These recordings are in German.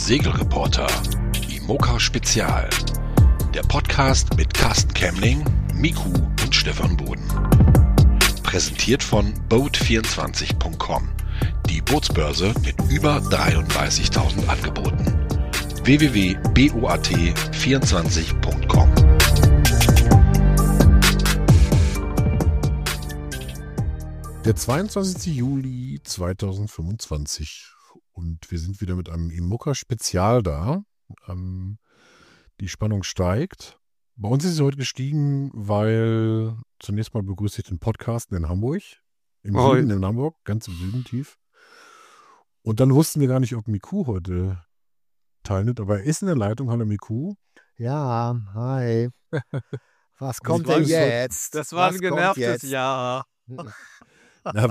Segelreporter IMOCA Spezial. Der Podcast mit Carsten Kemmling, Miku und Stefan Boden. Präsentiert von Boat24.com. Die Bootsbörse mit über 33.000 Angeboten. www.boat24.com. Der 22. Juli 2025 und wir sind wieder mit einem IMOCA-Spezial da. Die Spannung steigt. Bei uns ist sie heute gestiegen, weil zunächst mal begrüße ich den Podcasten in Hamburg. Im Süden in Hamburg, ganz im Süden tief. Und dann wussten wir gar nicht, ob Miku heute teilnimmt, aber er ist in der Leitung. Hallo Miku. Ja, hi. Was kommt denn jetzt? Das war ein genervtes Ja. Na,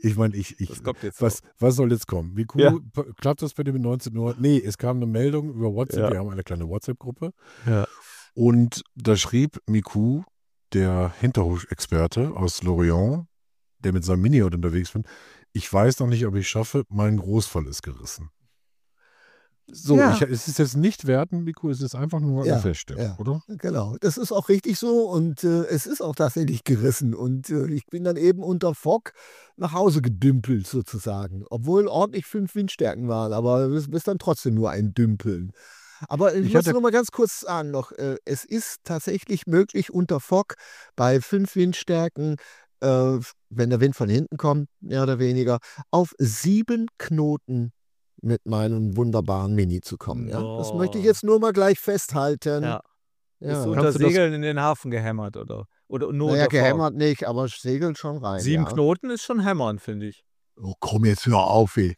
was soll jetzt kommen? Miku, ja. Klappt das bitte mit 19 Uhr? Nee, es kam eine Meldung über WhatsApp. Ja. Wir haben eine kleine WhatsApp-Gruppe. Ja. Und da schrieb Miku, der Hinterhofexperte aus Lorient, der mit seinem Mini-Yacht unterwegs bin, ich weiß noch nicht, ob ich schaffe, mein Großfall ist gerissen. So, ja. Es ist jetzt nicht werten, Miku, es ist einfach nur eine Feststellung, oder? Genau, das ist auch richtig so und es ist auch tatsächlich gerissen und ich bin dann eben unter Fock nach Hause gedümpelt sozusagen, obwohl ordentlich 5 Windstärken waren, aber es ist dann trotzdem nur ein Dümpeln. Aber ich muss noch mal ganz kurz sagen noch, es ist tatsächlich möglich unter Fock bei 5 Windstärken, wenn der Wind von hinten kommt, mehr oder weniger, auf 7 Knoten mit meinem wunderbaren Mini zu kommen. Ja? Das möchte ich jetzt nur mal gleich festhalten. Ja. Ist unter Segeln in den Hafen gehämmert, oder nur naja, gehämmert nicht, aber segeln schon rein. 7 Knoten ist schon hämmern, finde ich. Oh, komm jetzt hör auf, ey.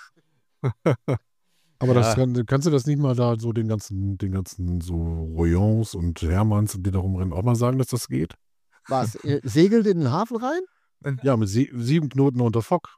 Aber kannst du das nicht mal da so den ganzen so Royons und Hermanns und die da rumrennen auch mal sagen, dass das geht? Was, segelt in den Hafen rein? Ja, mit 7 Knoten unter Fock.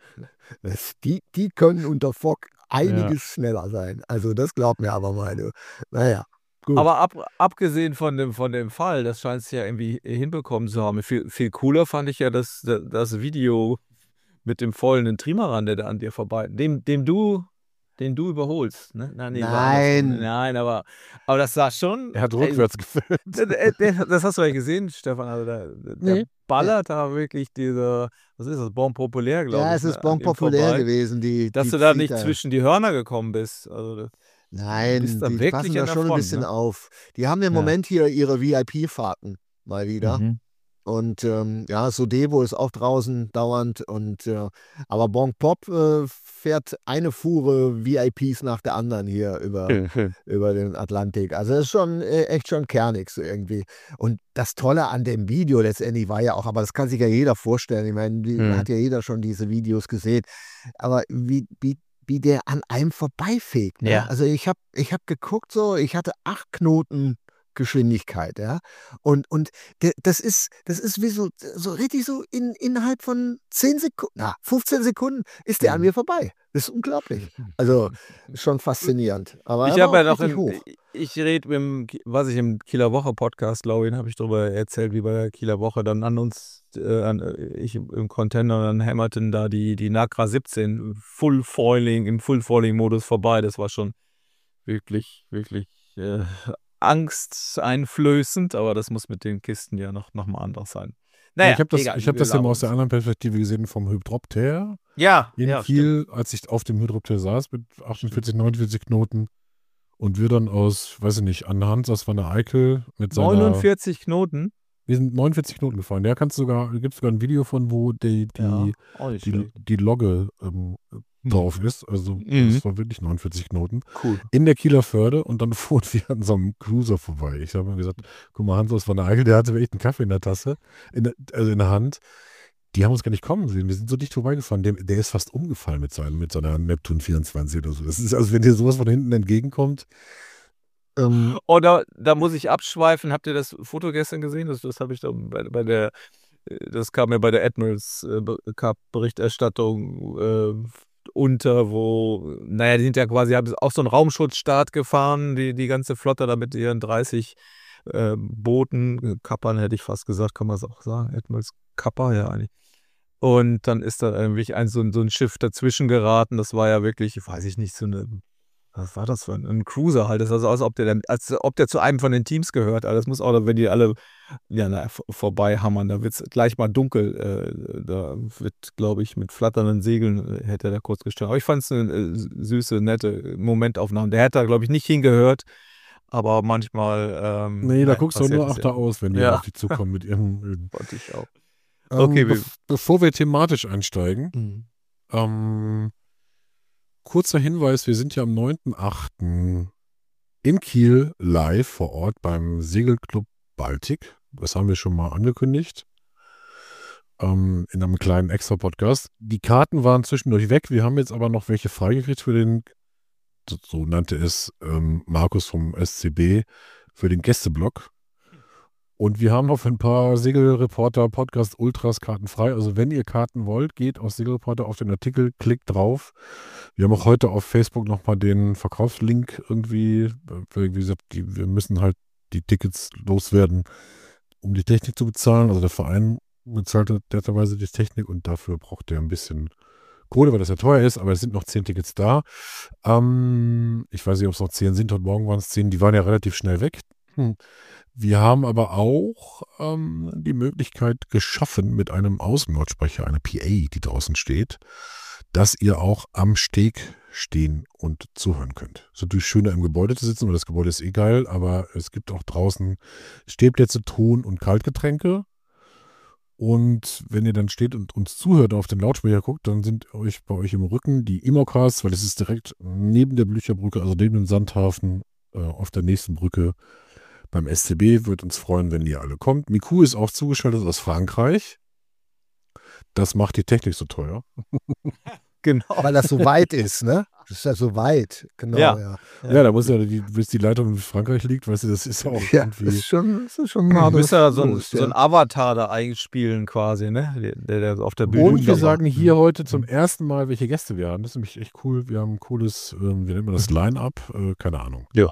Die können unter Fock einiges schneller sein. Also das glaubt mir aber mal. Naja, gut. Aber abgesehen von dem Fall, das scheint es ja irgendwie hinbekommen zu haben. Viel cooler fand ich ja das Video mit dem vollen Trimaran, der da an dir vorbei, den du überholst. Ne? Nein, aber das sah schon. Er hat rückwärts gefilmt. Das hast du ja gesehen, Stefan. Also der ballert da wirklich diese, was ist das, Bon Populaire, glaube ich. Ja, es ist Bon Populaire gewesen. Dass du da nicht zwischen die Hörner gekommen bist. Also, nein, die passen da schon ein bisschen auf. Die haben im Moment hier ihre VIP-Fahrten mal wieder. Mhm. Und Sodevo ist auch draußen dauernd. Aber Bon Pop fährt eine Fuhre VIPs nach der anderen hier über den Atlantik. Also das ist schon echt schon kernig so irgendwie. Und das Tolle an dem Video letztendlich war ja auch, aber das kann sich ja jeder vorstellen. Ich meine, hat ja jeder schon diese Videos gesehen. Aber wie der an einem vorbeifegt. Ne? Ja. Also ich hab geguckt so, ich hatte 8 Knoten Geschwindigkeit, ja. Und das ist wie so richtig so innerhalb von 15 Sekunden ist der an mir vorbei. Das ist unglaublich. Also schon faszinierend. Aber ich habe ja noch ich rede was ich im Kieler Woche Podcast, glaube ich, habe ich darüber erzählt, wie bei der Kieler Woche dann ich im Container, dann hämmerten da die Nagra 17 im Full Foiling Modus vorbei. Das war schon wirklich, wirklich angsteinflößend, aber das muss mit den Kisten ja noch mal anders sein. Naja, ich habe das ja mal aus der anderen Perspektive gesehen vom Hydropter. In Kiel, stimmt. Als ich auf dem Hydropter saß mit 48, 49 Knoten und wir dann aus, weiß ich nicht, anhand aus Van der Eickel mit seiner 49 Knoten? Wir sind 49 Knoten gefahren. Da gibt es sogar ein Video von, wo die Logge drauf ist. Also das war wirklich 49 Knoten. Cool. In der Kieler Förde und dann fuhren wir an so einem Cruiser vorbei. Ich habe mir gesagt, guck mal, Hans aus Van der Eickel, der hatte echt einen Kaffee in der Tasse, in der Hand. Die haben uns gar nicht kommen sehen. Wir sind so dicht vorbeigefahren. Der ist fast umgefallen mit seiner Neptun 24 oder so. Das ist, also wenn dir sowas von hinten entgegenkommt. Oder da muss ich abschweifen. Habt ihr das Foto gestern gesehen? Das habe ich da das kam mir bei der Admirals Cup Berichterstattung unter, wo, die sind ja quasi, haben auch so einen Raumschutzstart gefahren, die ganze Flotte da mit ihren 30 Booten, Kappern hätte ich fast gesagt, kann man es auch sagen, Admirals Kapper, ja eigentlich. Und dann ist da irgendwie so ein Schiff dazwischen geraten, das war ja wirklich, weiß ich nicht, so eine was war das für ein Cruiser halt? Das sah so aus, als ob der zu einem von den Teams gehört. Aber das muss auch, wenn die alle vorbei hammern, da wird es gleich mal dunkel. Da wird, glaube ich, mit flatternden Segeln hätte er da kurz gestört. Aber ich fand es eine süße, nette Momentaufnahme. Der hätte da, glaube ich, nicht hingehört. Aber manchmal. Nee, da guckst du nur achter aus, wenn die auf die zukommen mit ihrem Öden. Wollte ich auch. Okay, bevor wir thematisch einsteigen, kurzer Hinweis, wir sind ja am 9.8. in Kiel live vor Ort beim Segelclub Baltic. Das haben wir schon mal angekündigt. In einem kleinen Extra-Podcast. Die Karten waren zwischendurch weg. Wir haben jetzt aber noch welche freigekriegt für den, so nannte es Markus vom SCB, für den Gästeblock. Und wir haben noch für ein paar Segelreporter Podcast Ultras Karten frei. Also wenn ihr Karten wollt, geht aus Segelreporter auf den Artikel, klickt drauf. Wir haben auch heute auf Facebook nochmal den Verkaufslink irgendwie. Wie gesagt, wir müssen halt die Tickets loswerden, um die Technik zu bezahlen. Also der Verein bezahlt derweise die Technik und dafür braucht er ein bisschen Kohle, weil das ja teuer ist, aber es sind noch 10 Tickets da. Ich weiß nicht, ob es noch 10 sind. Heute Morgen waren es 10. Die waren ja relativ schnell weg. Wir haben aber auch die Möglichkeit geschaffen mit einem Außenlautsprecher, eine PA, die draußen steht, dass ihr auch am Steg stehen und zuhören könnt. Es ist natürlich schöner im Gebäude zu sitzen, weil das Gebäude ist eh geil, aber es gibt auch draußen Stehplätze, Ton- und Kaltgetränke. Und wenn ihr dann steht und uns zuhört und auf den Lautsprecher guckt, dann sind bei euch im Rücken die Immocasts, weil das ist direkt neben der Blücherbrücke, also neben dem Sandhafen, auf der nächsten Brücke beim SCB. Würde uns freuen, wenn ihr alle kommt. Miku ist auch zugeschaltet aus Frankreich. Das macht die Technik so teuer. Genau. Weil das so weit ist, ne? Das ist ja so weit. Genau, ja. Ja, da muss ja, bis die Leitung in Frankreich liegt, weißt du, das ist auch irgendwie. Das ist schon nah. Du musst ja so ein Avatar da einspielen quasi, ne? Der auf der Bühne. Und wir sagen hier heute zum ersten Mal, welche Gäste wir haben. Das ist nämlich echt cool. Wir haben ein cooles, wie nennt man das, Line-Up? Keine Ahnung. Ja.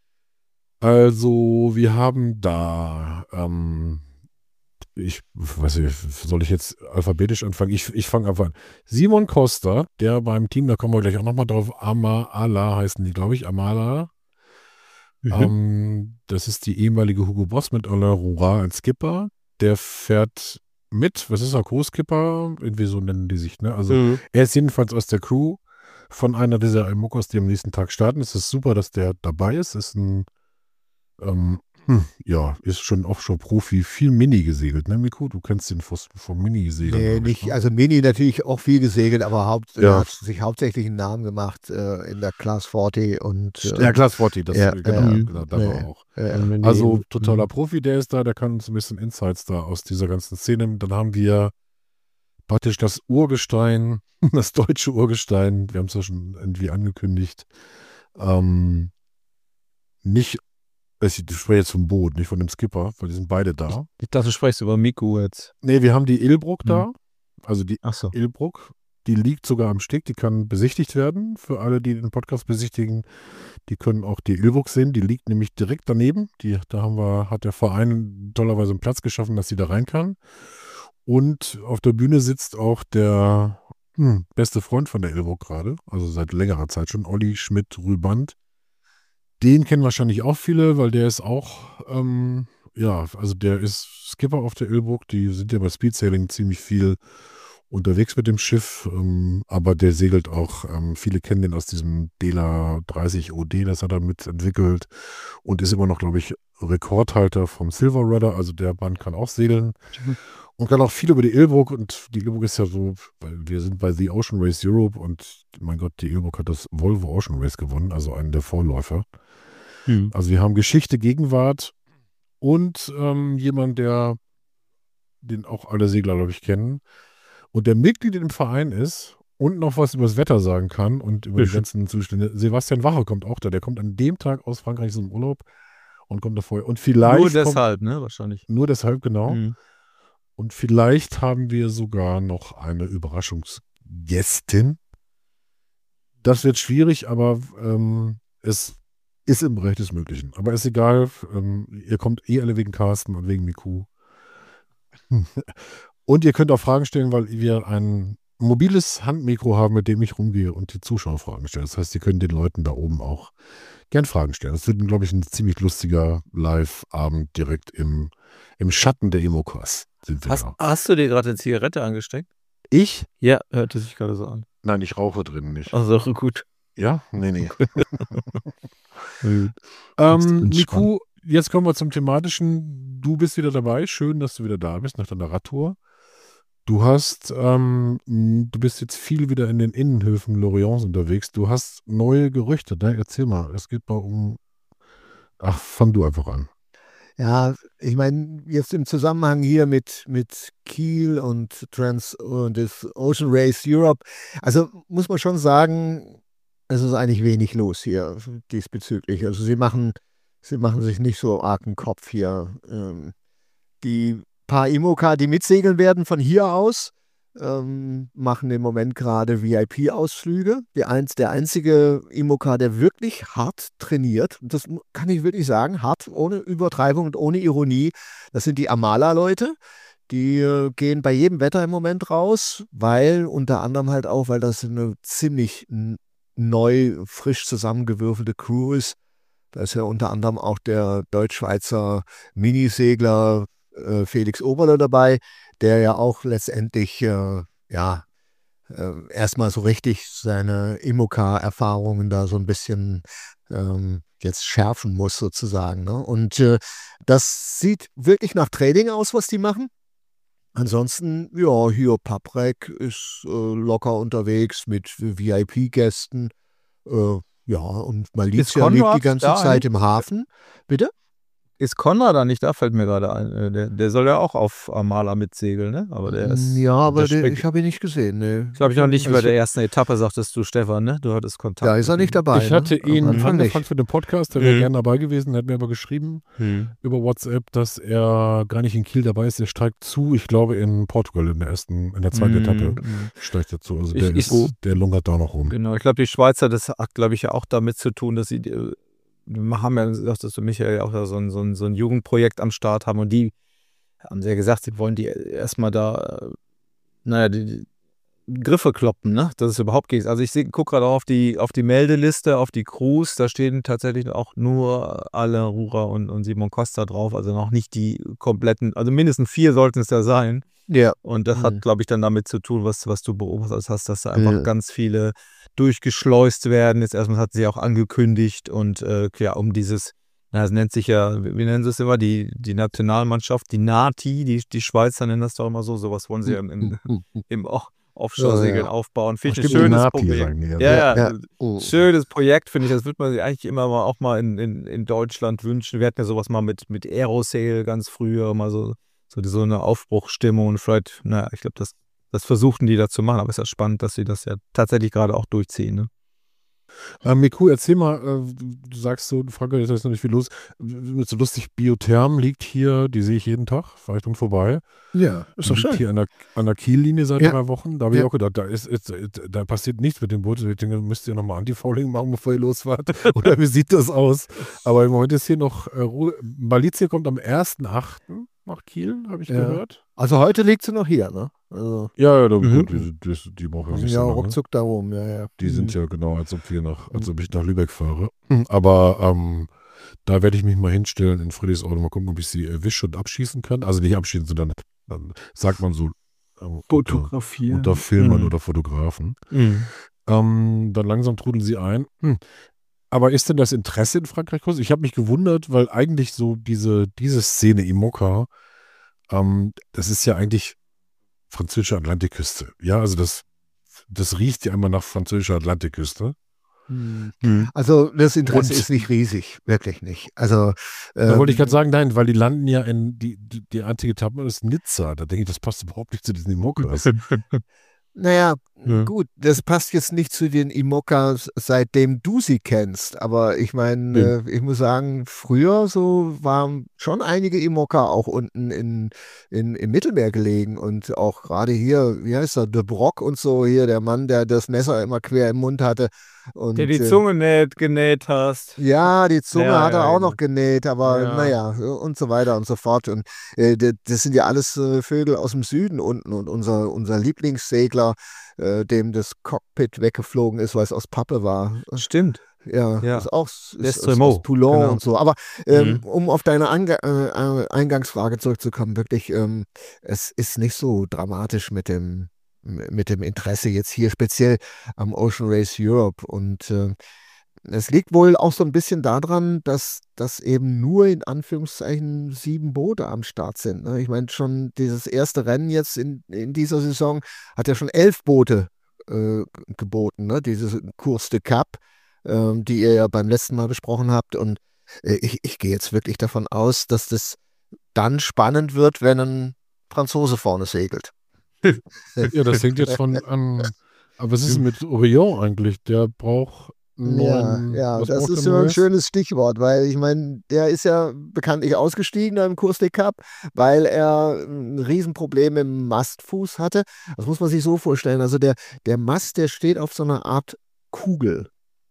Also, wir haben da, ich weiß nicht, soll ich jetzt alphabetisch anfangen? Ich fange einfach an. Simon Costa, der beim Team, da kommen wir gleich auch nochmal drauf, Amala heißen die, glaube ich, Amala. Das ist die ehemalige Hugo Boss mit Alain Roura als Skipper. Der fährt mit, was ist er, Co-Skipper? Irgendwie so nennen die sich, ne? Also er ist jedenfalls aus der Crew von einer dieser IMOCAs, die am nächsten Tag starten. Es ist super, dass der dabei ist. Ist ein ist schon Offshore-Profi, viel Mini gesegelt, ne, Miku? Du kennst den vom Mini gesegelt. Nee, nicht, also Mini natürlich auch viel gesegelt, aber hat sich hauptsächlich einen Namen gemacht in der Class 40 und Class 40, das genau, da war auch. Also totaler Profi, der ist da, der kann uns ein bisschen Insights da aus dieser ganzen Szene. Dann haben wir praktisch das Urgestein, das deutsche Urgestein, wir haben es ja schon irgendwie angekündigt, ich spreche jetzt vom Boot, nicht von dem Skipper, weil die sind beide da. Ich dachte, du sprichst über Miku jetzt. Nee, wir haben die Ilbruck da. Also die Ilbruck, die liegt sogar am Steg, die kann besichtigt werden. Für alle, die den Podcast besichtigen, die können auch die Ilbruck sehen. Die liegt nämlich direkt daneben. Hat der Verein tollerweise einen Platz geschaffen, dass sie da rein kann. Und auf der Bühne sitzt auch der beste Freund von der Ilbruck gerade, also seit längerer Zeit schon, Olli Schmidt-Rüband. Den kennen wahrscheinlich auch viele, weil der ist auch, also der ist Skipper auf der Ilbruck. Die sind ja bei Speedsailing ziemlich viel unterwegs mit dem Schiff, aber der segelt auch, viele kennen den aus diesem Dela 30 OD, das hat er mitentwickelt und ist immer noch, glaube ich, Rekordhalter vom Silver Rudder, also der Mann kann auch segeln und kann auch viel über die Ilbruck und die Ilbruck ist ja so, weil wir sind bei The Ocean Race Europe und mein Gott, die Ilbruck hat das Volvo Ocean Race gewonnen, also einen der Vorläufer. Also wir haben Geschichte, Gegenwart und jemand, den auch alle Segler, glaube ich, kennen und der Mitglied im Verein ist und noch was über das Wetter sagen kann und über die ganzen Zustände. Sebastian Wache kommt auch da. Der kommt an dem Tag aus Frankreich zum Urlaub und kommt da vorher. Und vielleicht nur deshalb, ne? Wahrscheinlich. Nur deshalb, genau. Und vielleicht haben wir sogar noch eine Überraschungsgästin. Das wird schwierig, aber es ist im Bereich des Möglichen. Aber ist egal. Ihr kommt alle wegen Carsten und wegen Miku. Und ihr könnt auch Fragen stellen, weil wir ein mobiles Handmikro haben, mit dem ich rumgehe und die Zuschauer Fragen stelle. Das heißt, Sie können den Leuten da oben auch gern Fragen stellen. Das wird, glaube ich, ein ziemlich lustiger Live-Abend direkt im Schatten der Immokas. Hast du dir gerade eine Zigarette angesteckt? Ich? Ja, hörte sich gerade so an. Nein, ich rauche drinnen nicht. Also gut. Ja? Nee. Miku, jetzt kommen wir zum Thematischen. Du bist wieder dabei. Schön, dass du wieder da bist nach deiner Radtour. Du bist jetzt viel wieder in den Innenhöfen Lorients unterwegs. Du hast neue Gerüchte. Ne? Erzähl mal. Es geht mal um. Ach, fang du einfach an. Ja, ich meine, jetzt im Zusammenhang hier mit Kiel und das Ocean Race Europe, also muss man schon sagen, es ist eigentlich wenig los hier diesbezüglich. Also sie machen sich nicht so arg einen Kopf hier. Die paar IMOCA, die mitsegeln werden von hier aus, machen im Moment gerade VIP-Ausflüge. Der einzige IMOCA, der wirklich hart trainiert, das kann ich wirklich sagen, hart, ohne Übertreibung und ohne Ironie, das sind die Amala-Leute. Die gehen bei jedem Wetter im Moment raus, weil unter anderem halt auch, weil das eine ziemlich neu, frisch zusammengewürfelte Crew ist. Da ist ja unter anderem auch der Deutsch-Schweizer Minisegler Felix Oberle dabei, der ja auch letztendlich erstmal so richtig seine IMOCA-Erfahrungen da so ein bisschen jetzt schärfen muss sozusagen. Ne? Und das sieht wirklich nach Training aus, was die machen. Ansonsten, ja, hier Paprec ist locker unterwegs mit VIP-Gästen. Und Malizia liegt die ganze Zeit im Hafen. Bitte? Ist Konrad da nicht da? Fällt mir gerade ein. Der soll ja auch auf Amala mitsegeln, ne? Aber der ist. Ja, aber ich habe ihn nicht gesehen, ne? Ich glaube, ich noch nicht bei der ersten Etappe, sagtest du, Stefan, ne? Du hattest Kontakt. Da ist er nicht dabei. Ich hatte ihn angefragt für den Podcast, der wäre gerne dabei gewesen, hat mir aber geschrieben über WhatsApp, dass er gar nicht in Kiel dabei ist. Der steigt zu, ich glaube, in Portugal in der zweiten Etappe steigt er zu. Also der lungert da noch rum. Genau, ich glaube, die Schweizer, das hat, glaube ich, ja auch damit zu tun, dass sie. Wir haben ja gesagt, dass du Michael auch so ein Jugendprojekt am Start haben und die haben sie ja gesagt, sie wollen die erstmal da, die Griffe kloppen, ne? Dass es überhaupt geht. Also ich gucke gerade auf die Meldeliste, auf die Crews, da stehen tatsächlich auch nur alle Rura und Simon Costa drauf, also noch nicht die kompletten, also mindestens 4 sollten es ja sein. Ja. Und das hat, glaube ich, dann damit zu tun, was du beobachtet hast, dass da einfach ganz viele durchgeschleust werden. Jetzt erstmal hat sie auch angekündigt und um dieses, es nennt sich ja, wie nennen sie es immer, die Nationalmannschaft, die NATI, die Schweizer nennen das doch immer so, sowas wollen sie ja im Offshore-Segeln aufbauen. Finde ich ein schönes Projekt. Schönes Projekt, finde ich, das würde man sich eigentlich immer auch mal in Deutschland wünschen. Wir hatten ja sowas mal mit Aerosail ganz früher, mal so eine Aufbruchstimmung und vielleicht, ich glaube, das versuchten die da zu machen, aber es ist ja spannend, dass sie das ja tatsächlich gerade auch durchziehen. Ne? Miku, erzähl mal, du sagst so, Frankreich ist noch nicht viel los. So lustig, Biotherm liegt hier, die sehe ich jeden Tag, fahre ich dran vorbei. Ja, ist doch schön. Hier an der Kiellinie seit 3 Wochen. Da habe ich auch gedacht, da passiert nichts mit dem Boot. Ich denke, müsst ihr nochmal Antifouling machen, bevor ihr losfahrt. Oder wie sieht das aus? Aber im Moment ist hier noch Ruhe. Malizia kommt am 1.8. nach Kiel, habe ich gehört. Also heute liegt sie noch hier, ne? Also ja, die brauchen wir nicht so lange. Ruckzuck da rum, ja. Die sind ja genau, als ob ich nach Lübeck fahre. Aber da werde ich mich mal hinstellen in Friedrichsort und mal gucken, ob ich sie erwische und abschießen kann. Also nicht abschießen, sondern dann sagt man so fotografieren. Unter Filmern oder Fotografen. Dann langsam trudeln sie ein. Aber ist denn das Interesse in Frankreich groß? Ich habe mich gewundert, weil eigentlich so diese Szene IMOCA, das ist ja eigentlich französische Atlantikküste. Ja, also das riecht ja immer nach französischer Atlantikküste. Also das Interesse ist nicht riesig, wirklich nicht. Also da wollte ich gerade sagen, nein, weil die landen ja in die einzige Etappe ist Nizza. Da denke ich, das passt überhaupt nicht zu diesen IMOCAs. Naja, Gut, das passt jetzt nicht zu den IMOCAs, seitdem du sie kennst. Aber ich meine, ich muss sagen, früher so waren schon einige IMOCA auch unten im Mittelmeer gelegen. Und auch gerade hier, wie heißt er, De Brock und so, hier der Mann, der das Messer immer quer im Mund hatte. Und, der die Zunge genäht hast. Ja, die Zunge hat er auch noch genäht, aber naja, und so weiter und so fort. Und das sind ja alles Vögel aus dem Süden unten. Und unser Lieblingssegler, dem das Cockpit weggeflogen ist, weil es aus Pappe war. Stimmt. Ja. Ist auch ist aus Toulon genau. Und so. Aber um auf deine Eingangsfrage zurückzukommen, wirklich, es ist nicht so dramatisch mit dem Interesse jetzt hier speziell am Ocean Race Europe. Und es liegt wohl auch so ein bisschen daran, dass eben nur in Anführungszeichen 7 Boote am Start sind. Ne? Ich meine, schon dieses erste Rennen jetzt in dieser Saison hat ja schon 11 Boote geboten, ne? Diese Course de Cap, die ihr ja beim letzten Mal besprochen habt. Und ich gehe jetzt wirklich davon aus, dass das dann spannend wird, wenn ein Franzose vorne segelt. Ja, das hängt jetzt von an. Aber was ist mit Orion eigentlich? Der braucht Ja, das ist so ein schönes Stichwort, weil ich meine, der ist ja bekanntlich ausgestiegen im Course de Cap, weil er ein Riesenproblem im Mastfuß hatte. Das muss man sich so vorstellen. Also der Mast, der steht auf so einer Art Kugel.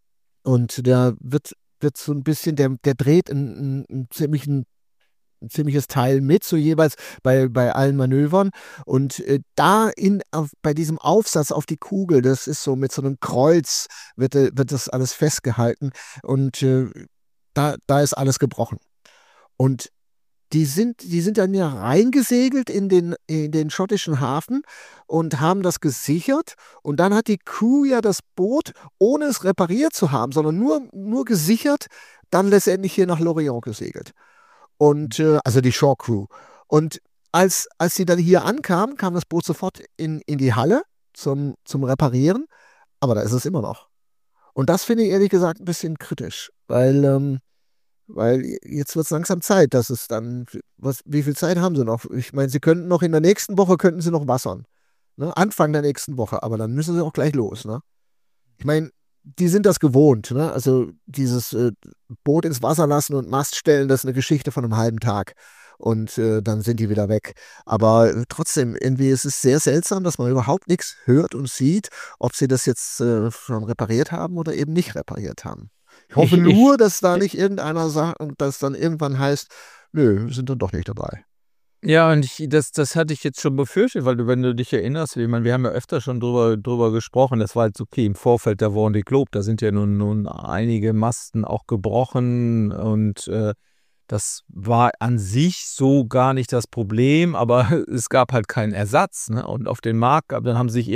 Und der wird so ein bisschen, der dreht ein ziemliches Teil mit, so jeweils bei allen Manövern. Und bei diesem Aufsatz auf die Kugel, das ist so mit so einem Kreuz, wird das alles festgehalten. Und da ist alles gebrochen. Und die sind dann ja reingesegelt in den schottischen Hafen und haben das gesichert. Und dann hat die Crew ja das Boot, ohne es repariert zu haben, sondern nur gesichert, dann letztendlich hier nach Lorient gesegelt. Und also die Shore Crew. Und als sie dann hier ankamen, kam das Boot sofort in die Halle zum Reparieren. Aber da ist es immer noch. Und das finde ich ehrlich gesagt ein bisschen kritisch, weil jetzt wird es langsam Zeit, dass es dann, wie viel Zeit haben sie noch? Ich meine, sie könnten noch in der nächsten Woche, könnten sie noch wassern. Ne? Anfang der nächsten Woche, aber dann müssen sie auch gleich los. Ne? Ich meine, die sind das gewohnt. Ne? Also dieses Boot ins Wasser lassen und Mast stellen, das ist eine Geschichte von einem halben Tag. Und dann sind die wieder weg. Aber trotzdem, irgendwie ist es sehr seltsam, dass man überhaupt nichts hört und sieht, ob sie das jetzt schon repariert haben oder eben nicht repariert haben. Ich hoffe nur, dass da nicht irgendeiner sagt und das dann irgendwann heißt, nö, wir sind dann doch nicht dabei. Ja, und das hatte ich jetzt schon befürchtet, weil wenn du dich erinnerst, ich meine, wir haben ja öfter schon drüber gesprochen, das war jetzt okay im Vorfeld der Vendée Globe, da sind ja nun einige Masten auch gebrochen und das war an sich so gar nicht das Problem, aber es gab halt keinen Ersatz. Ne? Und auf den Markt, dann haben sich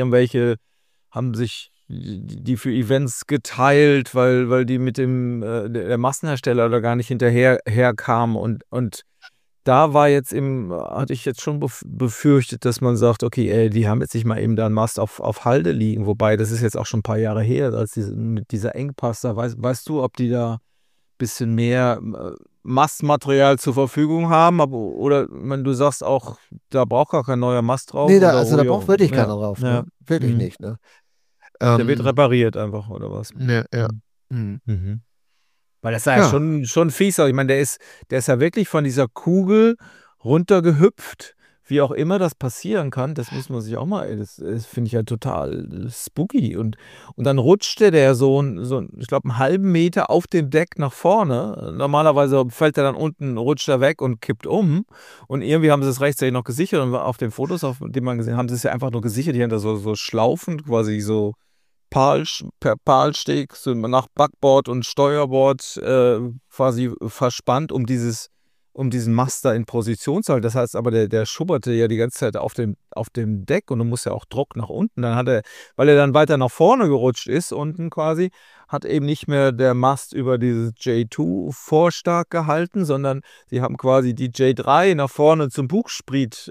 die für Events geteilt, weil die mit der Massenhersteller da gar nicht hinterherkamen und da war jetzt hatte ich jetzt schon befürchtet, dass man sagt, okay, die haben jetzt nicht mal eben da einen Mast auf Halde liegen, wobei das ist jetzt auch schon ein paar Jahre her, als mit dieser Engpass da, weißt du, ob die da ein bisschen mehr Mastmaterial zur Verfügung haben, oder du sagst auch, da braucht gar kein neuer Mast drauf? Nee, da braucht wirklich keiner drauf. Ne? Wirklich nicht, ne? Der wird repariert einfach, oder was? Ja. Mhm. Weil das war ja schon fies. Ich meine, der ist ja wirklich von dieser Kugel runtergehüpft. Wie auch immer das passieren kann, das muss man sich auch mal, das finde ich ja total spooky. Und dann rutschte der so ich glaube, einen halben Meter auf dem Deck nach vorne. Normalerweise fällt er dann unten, rutscht er weg und kippt um. Und irgendwie haben sie es rechtzeitig noch gesichert. Und auf den Fotos, auf die man gesehen hat, haben sie es ja einfach nur gesichert. Die haben da so Schlaufen, quasi so per Palsteg, so nach Backbord und Steuerbord quasi verspannt, um diesen Mast da in Position zu halten. Das heißt aber, der schubberte ja die ganze Zeit auf dem Deck und du musst ja auch Druck nach unten. Dann weil er dann weiter nach vorne gerutscht ist, unten quasi, hat eben nicht mehr der Mast über dieses J2 vorstark gehalten, sondern sie haben quasi die J3 nach vorne zum Bugspriet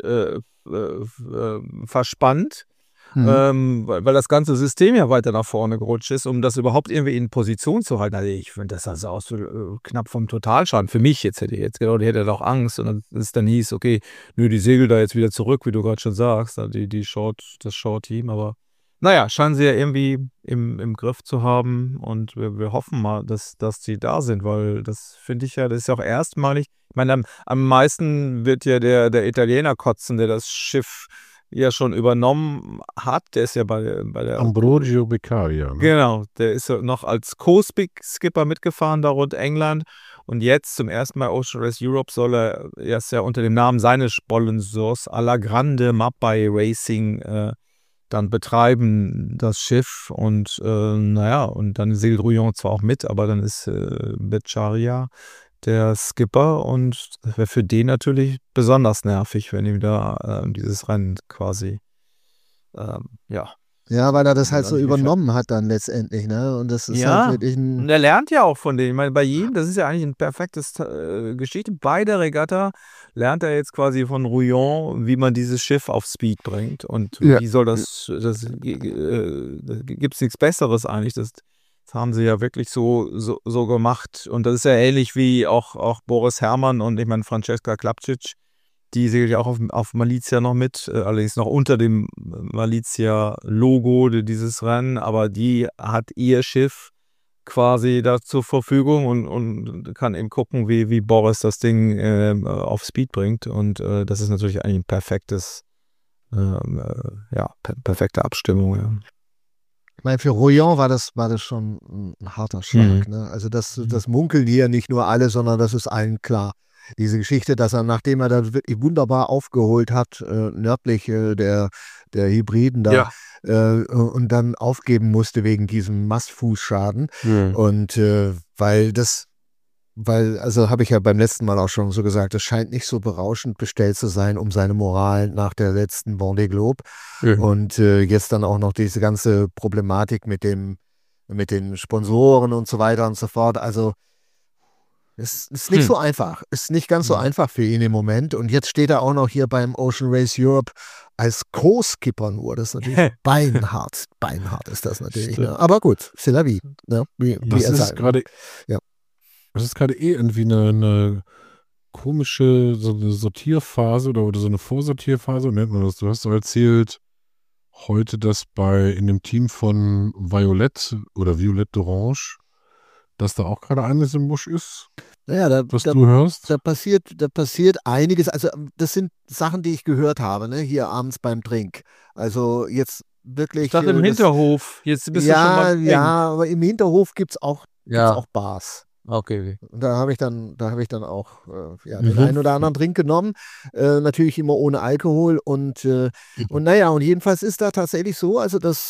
verspannt. Weil das ganze System ja weiter nach vorne gerutscht ist, um das überhaupt irgendwie in Position zu halten. Also ich finde, das sah aus knapp vom Totalschaden. Für mich jetzt hätte er doch Angst. Und dann hieß, okay, die segelt da jetzt wieder zurück, wie du gerade schon sagst, das Short-Team. Aber naja, scheinen sie ja irgendwie im Griff zu haben und wir hoffen mal, dass sie da sind, weil das finde ich ja, das ist ja auch erstmalig. Ich meine, am meisten wird ja der Italiener kotzen, der das Schiff ja schon übernommen hat. Der ist ja bei der Ambrogio Beccaria. Ne? Genau, der ist ja noch als Co-Skipper mitgefahren da rund England. Und jetzt zum ersten Mal Ocean Race Europe soll er erst ja unter dem Namen seines Sponsors Alla Grande Mappai Racing dann betreiben, das Schiff. Und naja, und dann segelt Rouillon zwar auch mit, aber dann ist Beccaria der Skipper und das wäre für den natürlich besonders nervig, wenn ihm da dieses Rennen quasi, ja. Ja, weil er das halt so übernommen hat dann letztendlich, ne? Und das ist halt wirklich und er lernt ja auch von denen. Ich meine, bei jedem, das ist ja eigentlich ein perfektes Geschichte. Bei der Regatta lernt er jetzt quasi von Rouillon, wie man dieses Schiff auf Speed bringt. Und wie soll das gibt es nichts Besseres eigentlich. Das haben sie ja wirklich so gemacht. Und das ist ja ähnlich wie auch Boris Herrmann und ich meine Francesca Klapčić. Die segelt ja auch auf Malizia noch mit, allerdings noch unter dem Malizia-Logo dieses Rennen, aber die hat ihr Schiff quasi da zur Verfügung und kann eben gucken, wie Boris das Ding auf Speed bringt. Und das ist natürlich eigentlich ein perfekte Abstimmung. Ja. Ich meine, für Rouillon war das schon ein harter Schlag. Ne? Also das munkeln hier nicht nur alle, sondern das ist allen klar. Diese Geschichte, dass er, nachdem er da wirklich wunderbar aufgeholt hat, nördlich der Hybriden da, und dann aufgeben musste wegen diesem Mastfußschaden. Und also habe ich ja beim letzten Mal auch schon so gesagt, es scheint nicht so berauschend bestellt zu sein um seine Moral nach der letzten Vendée Globe. Und jetzt dann auch noch diese ganze Problematik mit den Sponsoren und so weiter und so fort. Also es ist nicht so einfach. Ist nicht ganz so einfach für ihn im Moment. Und jetzt steht er auch noch hier beim Ocean Race Europe als Co-Skipper nur. Das ist natürlich beinhart. Beinhart ist das natürlich. Ne? Aber gut, c'est la vie. Ne? Das ist gerade irgendwie eine komische so eine Sortierphase oder so eine Vorsortierphase, nennt man das. Du hast doch erzählt heute, dass in dem Team von Violette d'Orange, dass da auch gerade eines im Busch ist, naja, was du hörst? Da passiert einiges. Also das sind Sachen, die ich gehört habe, ne? Hier abends beim Drink. Also jetzt wirklich. Ich dachte im Hinterhof. Jetzt bist du schon mal aber im Hinterhof gibt es auch Bars. Okay. Und da habe ich dann auch den einen oder anderen Drink genommen. Natürlich immer ohne Alkohol. Und naja, und jedenfalls ist da tatsächlich so, also dass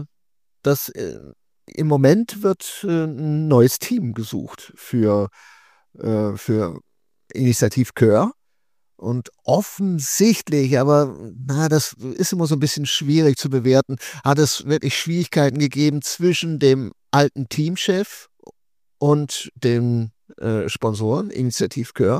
im Moment wird ein neues Team gesucht für Initiative Coeur. Und offensichtlich, aber das ist immer so ein bisschen schwierig zu bewerten, hat es wirklich Schwierigkeiten gegeben zwischen dem alten Teamchef und den Sponsoren, Initiative Coeur.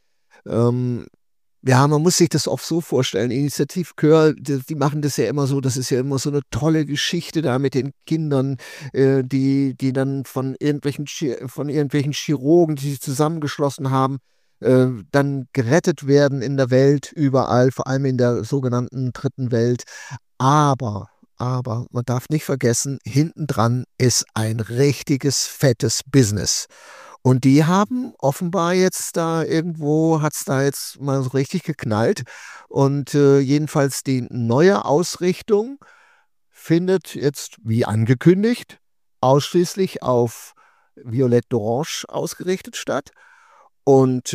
Ja, man muss sich das oft so vorstellen. Initiative Coeur, die machen das ja immer so, das ist ja immer so eine tolle Geschichte da mit den Kindern, die dann von irgendwelchen Chirurgen, die sich zusammengeschlossen haben, dann gerettet werden in der Welt, überall, vor allem in der sogenannten dritten Welt. Aber man darf nicht vergessen, hintendran ist ein richtiges, fettes Business. Und die haben offenbar jetzt da irgendwo, hat es da jetzt mal so richtig geknallt. Und jedenfalls die neue Ausrichtung findet jetzt, wie angekündigt, ausschließlich auf Violette d'Orange ausgerichtet statt. Und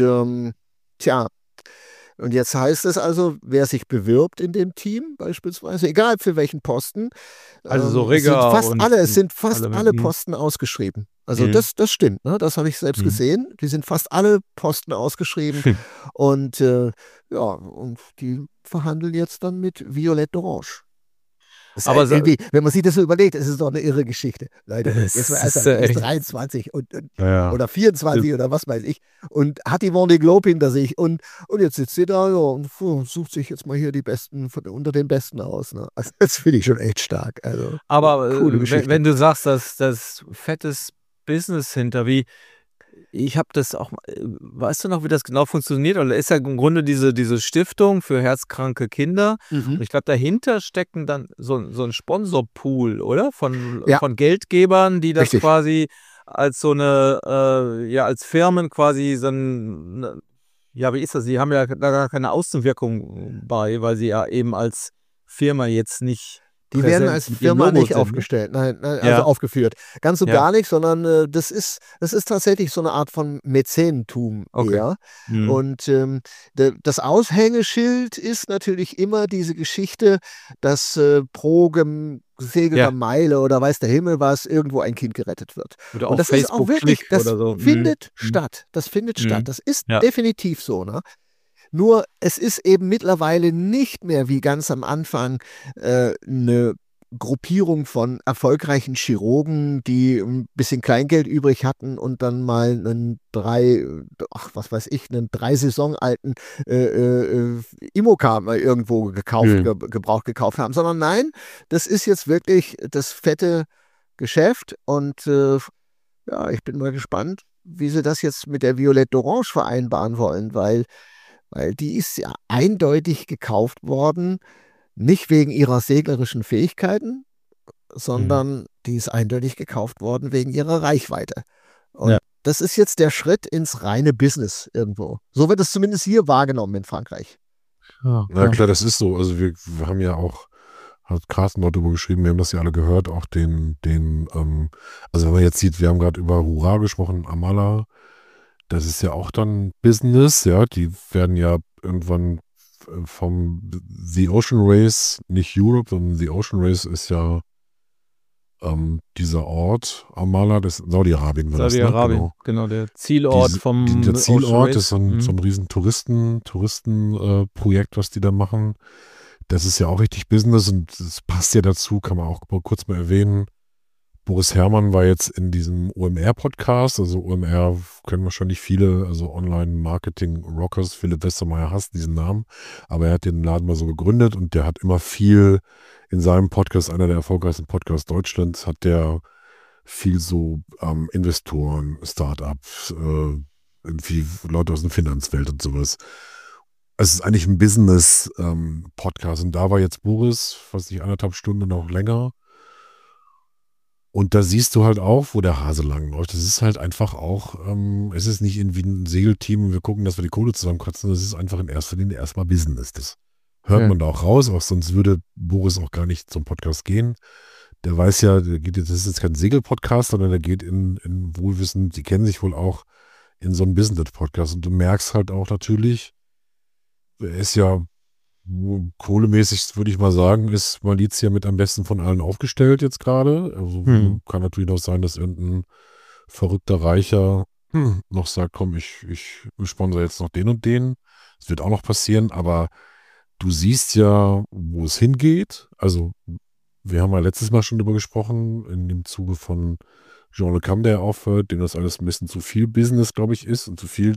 und jetzt heißt es also, wer sich bewirbt in dem Team beispielsweise, egal für welchen Posten, also so Rigger es sind fast alle Posten ausgeschrieben. Also das stimmt, ne? Das habe ich selbst gesehen. Die sind fast alle Posten ausgeschrieben. Und und die verhandeln jetzt dann mit Violette d'Orange. Aber wenn man sich das so überlegt, ist es doch eine irre Geschichte. Leute, jetzt ist 23 oder 24 oder was weiß ich und hat die Vendée Globe hinter sich und jetzt sitzt sie da und sucht sich jetzt mal hier die Besten unter den Besten aus. Ne? Also das finde ich schon echt stark. Also, aber wenn du sagst, dass das fettes Business hinter, wie Ich habe das auch, weißt du noch, wie das genau funktioniert? Oder ist ja im Grunde diese Stiftung für herzkranke Kinder. Und ich glaube, dahinter stecken dann so ein Sponsorpool, oder? Von Geldgebern, die das Richtig. quasi als so eine, als Firmen quasi so ein, wie ist das? Sie haben ja da gar keine Außenwirkung bei, weil sie ja eben als Firma jetzt nicht. Die werden als Firma nicht aufgestellt, nein, also aufgeführt. Ganz und gar nicht, sondern das ist tatsächlich so eine Art von Mäzenentum eher. Und das Aushängeschild ist natürlich immer diese Geschichte, dass pro gesegelter Meile oder weiß der Himmel was, irgendwo ein Kind gerettet wird. Oder und das Facebook ist auch wirklich, das so. findet statt. Das findet statt. Das ist definitiv so, ne? Nur es ist eben mittlerweile nicht mehr wie ganz am Anfang eine Gruppierung von erfolgreichen Chirurgen, die ein bisschen Kleingeld übrig hatten und dann mal einen 3 Saison alten Imoca mal irgendwo gebraucht gekauft haben, sondern nein, das ist jetzt wirklich das fette Geschäft und ich bin mal gespannt, wie sie das jetzt mit der Violette d'Orange vereinbaren wollen, weil die ist ja eindeutig gekauft worden, nicht wegen ihrer seglerischen Fähigkeiten, sondern die ist eindeutig gekauft worden wegen ihrer Reichweite. Und das ist jetzt der Schritt ins reine Business irgendwo. So wird es zumindest hier wahrgenommen in Frankreich. Ja, klar, das ist so. Also wir haben ja auch, hat Carsten dort drüber geschrieben, wir haben das ja alle gehört, auch also wenn man jetzt sieht, wir haben gerade über Hurra gesprochen, Amala, das ist ja auch dann Business, die werden ja irgendwann vom The Ocean Race, nicht Europe, sondern The Ocean Race ist ja dieser Ort, Amala, das ist Saudi-Arabien. Saudi-Arabien, genau, der Zielort der Zielort ist so ein riesen Touristenprojekt, was die da machen. Das ist ja auch richtig Business und das passt ja dazu, kann man auch kurz mal erwähnen. Boris Herrmann war jetzt in diesem OMR-Podcast, also OMR kennen wahrscheinlich viele, also Online-Marketing-Rockers, Philipp Westermeier hasst diesen Namen, aber er hat den Laden mal so gegründet und der hat immer viel in seinem Podcast, einer der erfolgreichsten Podcasts Deutschlands, hat der viel so Investoren, Startups, irgendwie Leute aus der Finanzwelt und sowas. Es ist eigentlich ein Business-Podcast und da war jetzt Boris, was nicht 1,5 Stunden, noch länger. Und da siehst du halt auch, wo der Hase langläuft. Das ist halt einfach auch, es ist nicht irgendwie ein Segelteam und wir gucken, dass wir die Kohle zusammenkratzen. Das ist einfach in erster Linie erstmal Business. Das hört man da auch raus, auch sonst würde Boris auch gar nicht zum Podcast gehen. Der weiß ja, das ist jetzt kein Segelpodcast, sondern der geht in Wohlwissen, die kennen sich wohl auch in so einem Business-Podcast. Und du merkst halt auch natürlich, er ist ja kohlemäßig, würde ich mal sagen, ist Malizia mit am besten von allen aufgestellt jetzt gerade. Also kann natürlich auch sein, dass irgendein verrückter Reicher noch sagt, komm, ich sponsere jetzt noch den und den. Das wird auch noch passieren, aber du siehst ja, wo es hingeht. Also wir haben ja letztes Mal schon drüber gesprochen, in dem Zuge von Jean Le Cam, der aufhört, dem das alles ein bisschen zu viel Business, glaube ich, ist und zu viel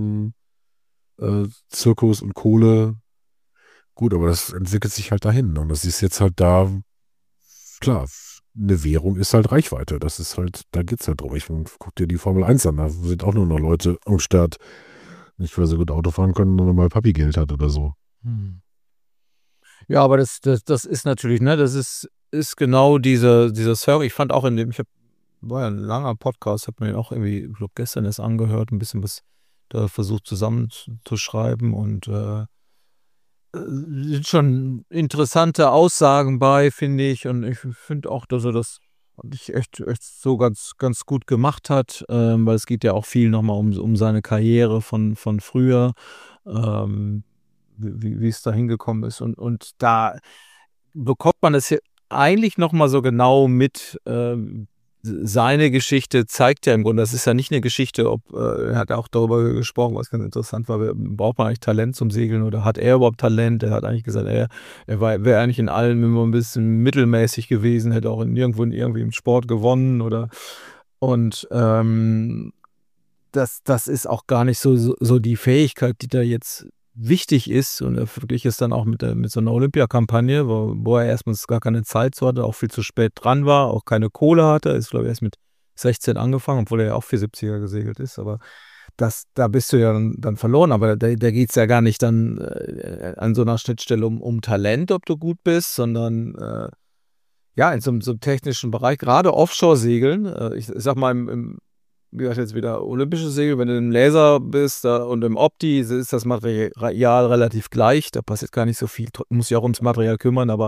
Zirkus und Kohle. Gut, aber das entwickelt sich halt dahin. Und das ist jetzt halt da, klar, eine Währung ist halt Reichweite. Das ist halt, da geht es halt drum. Ich guck dir die Formel 1 an, da sind auch nur noch Leute am Start, nicht weil sie gut Auto fahren können, sondern weil Papi Geld hat oder so. Ja, aber das ist natürlich, ne, das ist genau dieser Service. Ich fand auch war ja ein langer Podcast, habe mir den auch irgendwie, ich glaube, gestern erst angehört, ein bisschen was da versucht zusammenzuschreiben und sind schon interessante Aussagen bei, finde ich. Und ich finde auch, dass er das echt so ganz, ganz gut gemacht hat, weil es geht ja auch viel nochmal um seine Karriere von früher, wie es da hingekommen ist. Und da bekommt man es ja eigentlich nochmal so genau mit. Seine Geschichte zeigt ja im Grunde, das ist ja nicht eine Geschichte, er hat auch darüber gesprochen, was ganz interessant war, braucht man eigentlich Talent zum Segeln oder hat er überhaupt Talent? Er hat eigentlich gesagt, er wäre eigentlich in allem immer ein bisschen mittelmäßig gewesen, hätte auch irgendwie im Sport gewonnen und das ist auch gar nicht so die Fähigkeit, die da jetzt wichtig ist, und er verglich es dann auch mit so einer Olympiakampagne, wo er erstmals gar keine Zeit so hatte, auch viel zu spät dran war, auch keine Kohle hatte, ist glaube ich erst mit 16 angefangen, obwohl er ja auch 470er gesegelt ist, aber da bist du ja dann verloren, aber da geht es ja gar nicht dann an so einer Schnittstelle um Talent, ob du gut bist, sondern in so einem technischen Bereich, gerade Offshore-Segeln, ich sag mal wie gesagt, jetzt wieder olympische Segel, wenn du im Laser bist und im Opti ist das Material relativ gleich, da passiert gar nicht so viel, muss sich auch ums Material kümmern, aber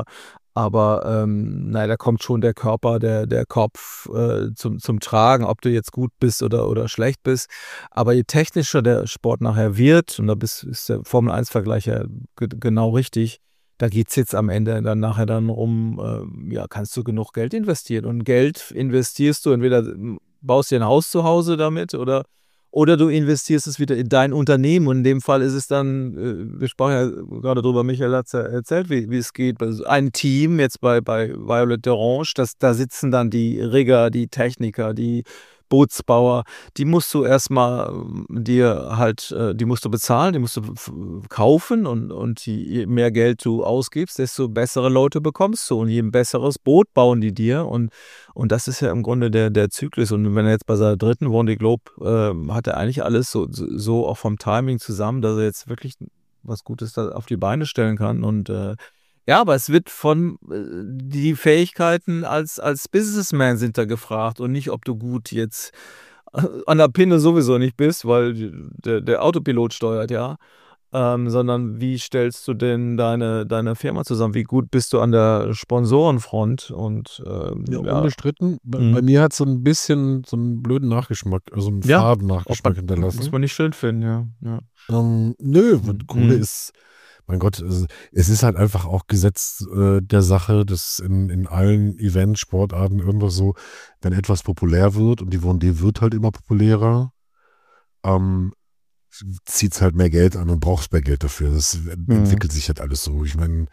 da kommt schon der Körper, der Kopf zum Tragen, ob du jetzt gut bist oder schlecht bist. Aber je technischer der Sport nachher wird, und da ist der Formel-1-Vergleich ja genau richtig, da geht es jetzt am Ende dann nachher um, kannst du genug Geld investieren? Und Geld investierst du, entweder baust dir ein Haus zu Hause damit oder du investierst es wieder in dein Unternehmen. Und in dem Fall ist es dann, wir sprachen ja gerade drüber, Michael hat es ja erzählt, wie es geht. Also ein Team jetzt bei Violet d'Orange, da sitzen dann die Rigger, die Techniker, die Bootsbauer, die musst du erstmal die musst du bezahlen, die musst du kaufen und je mehr Geld du ausgibst, desto bessere Leute bekommst du und je ein besseres Boot bauen die dir und das ist ja im Grunde der Zyklus. Und wenn er jetzt bei seiner dritten Vendée Globe hat er eigentlich alles so auch vom Timing zusammen, dass er jetzt wirklich was Gutes da auf die Beine stellen kann und aber es wird die Fähigkeiten als Businessman sind da gefragt und nicht, ob du gut jetzt an der Pinne sowieso nicht bist, weil der Autopilot steuert, sondern wie stellst du denn deine Firma zusammen? Wie gut bist du an der Sponsorenfront? Und unbestritten. Bei mir hat es so ein bisschen so einen blöden Nachgeschmack, also einen faden Nachgeschmack hinterlassen. Muss man nicht schön finden, ja. Nö, Kohle ist, mein Gott, es ist halt einfach auch Gesetz der Sache, dass in allen Event-Sportarten irgendwas so, wenn etwas populär wird und die Vendée wird halt immer populärer, zieht es halt mehr Geld an und brauchst mehr Geld dafür. Das entwickelt sich halt alles so. Ich meine,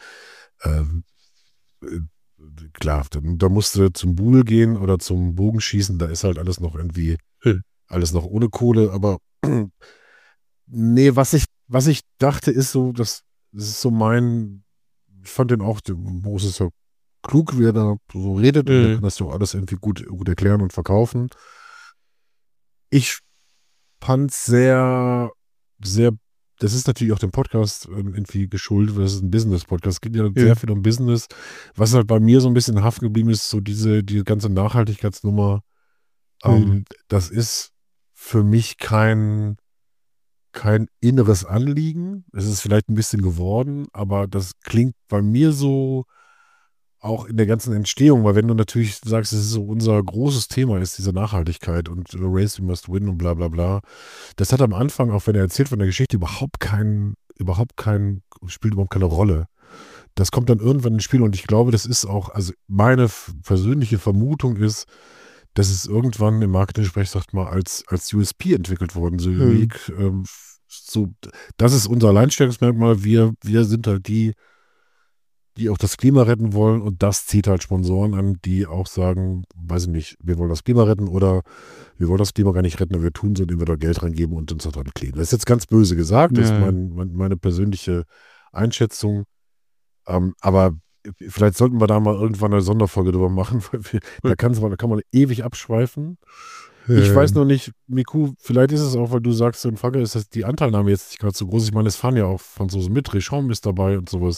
klar, da musst du zum Buhl gehen oder zum Bogenschießen, da ist halt alles noch irgendwie, alles noch ohne Kohle, aber nee, was ich dachte, ist so, das ist so ich fand den auch, Boris ist ja klug, wie er da so redet, und der kann das ja auch alles irgendwie gut erklären und verkaufen. Ich fand sehr, sehr, das ist natürlich auch dem Podcast irgendwie geschuldet, weil das ist ein Business-Podcast, es geht ja sehr viel um Business. Was halt bei mir so ein bisschen haften geblieben ist, so die ganze Nachhaltigkeitsnummer, das ist für mich kein inneres Anliegen. Es ist vielleicht ein bisschen geworden, aber das klingt bei mir so auch in der ganzen Entstehung, weil wenn du natürlich sagst, es ist so unser großes Thema ist diese Nachhaltigkeit und Race We Must Win und bla bla bla, das hat am Anfang, auch wenn er erzählt von der Geschichte, spielt überhaupt keine Rolle. Das kommt dann irgendwann ins Spiel und ich glaube, das ist auch, also meine persönliche Vermutung ist, dass es irgendwann im Marketing-Sprech, sagt mal, als USP entwickelt worden. So, das ist unser Alleinstellungsmerkmal. Wir sind halt die auch das Klima retten wollen und das zieht halt Sponsoren an, die auch sagen, weiß ich nicht, wir wollen das Klima retten oder wir wollen das Klima gar nicht retten, aber wir tun so, indem wir da Geld reingeben und uns da dran kleben. Das ist jetzt ganz böse gesagt, das ist meine persönliche Einschätzung. Aber vielleicht sollten wir da mal irgendwann eine Sonderfolge drüber machen, weil da kann man ewig abschweifen. Ich weiß noch nicht, Miku, vielleicht ist es auch, weil du sagst, in Frage ist die Anteilnahme jetzt nicht gerade so groß. Ich meine, es fahren ja auch Franzosen mit, Richaum ist dabei und sowas.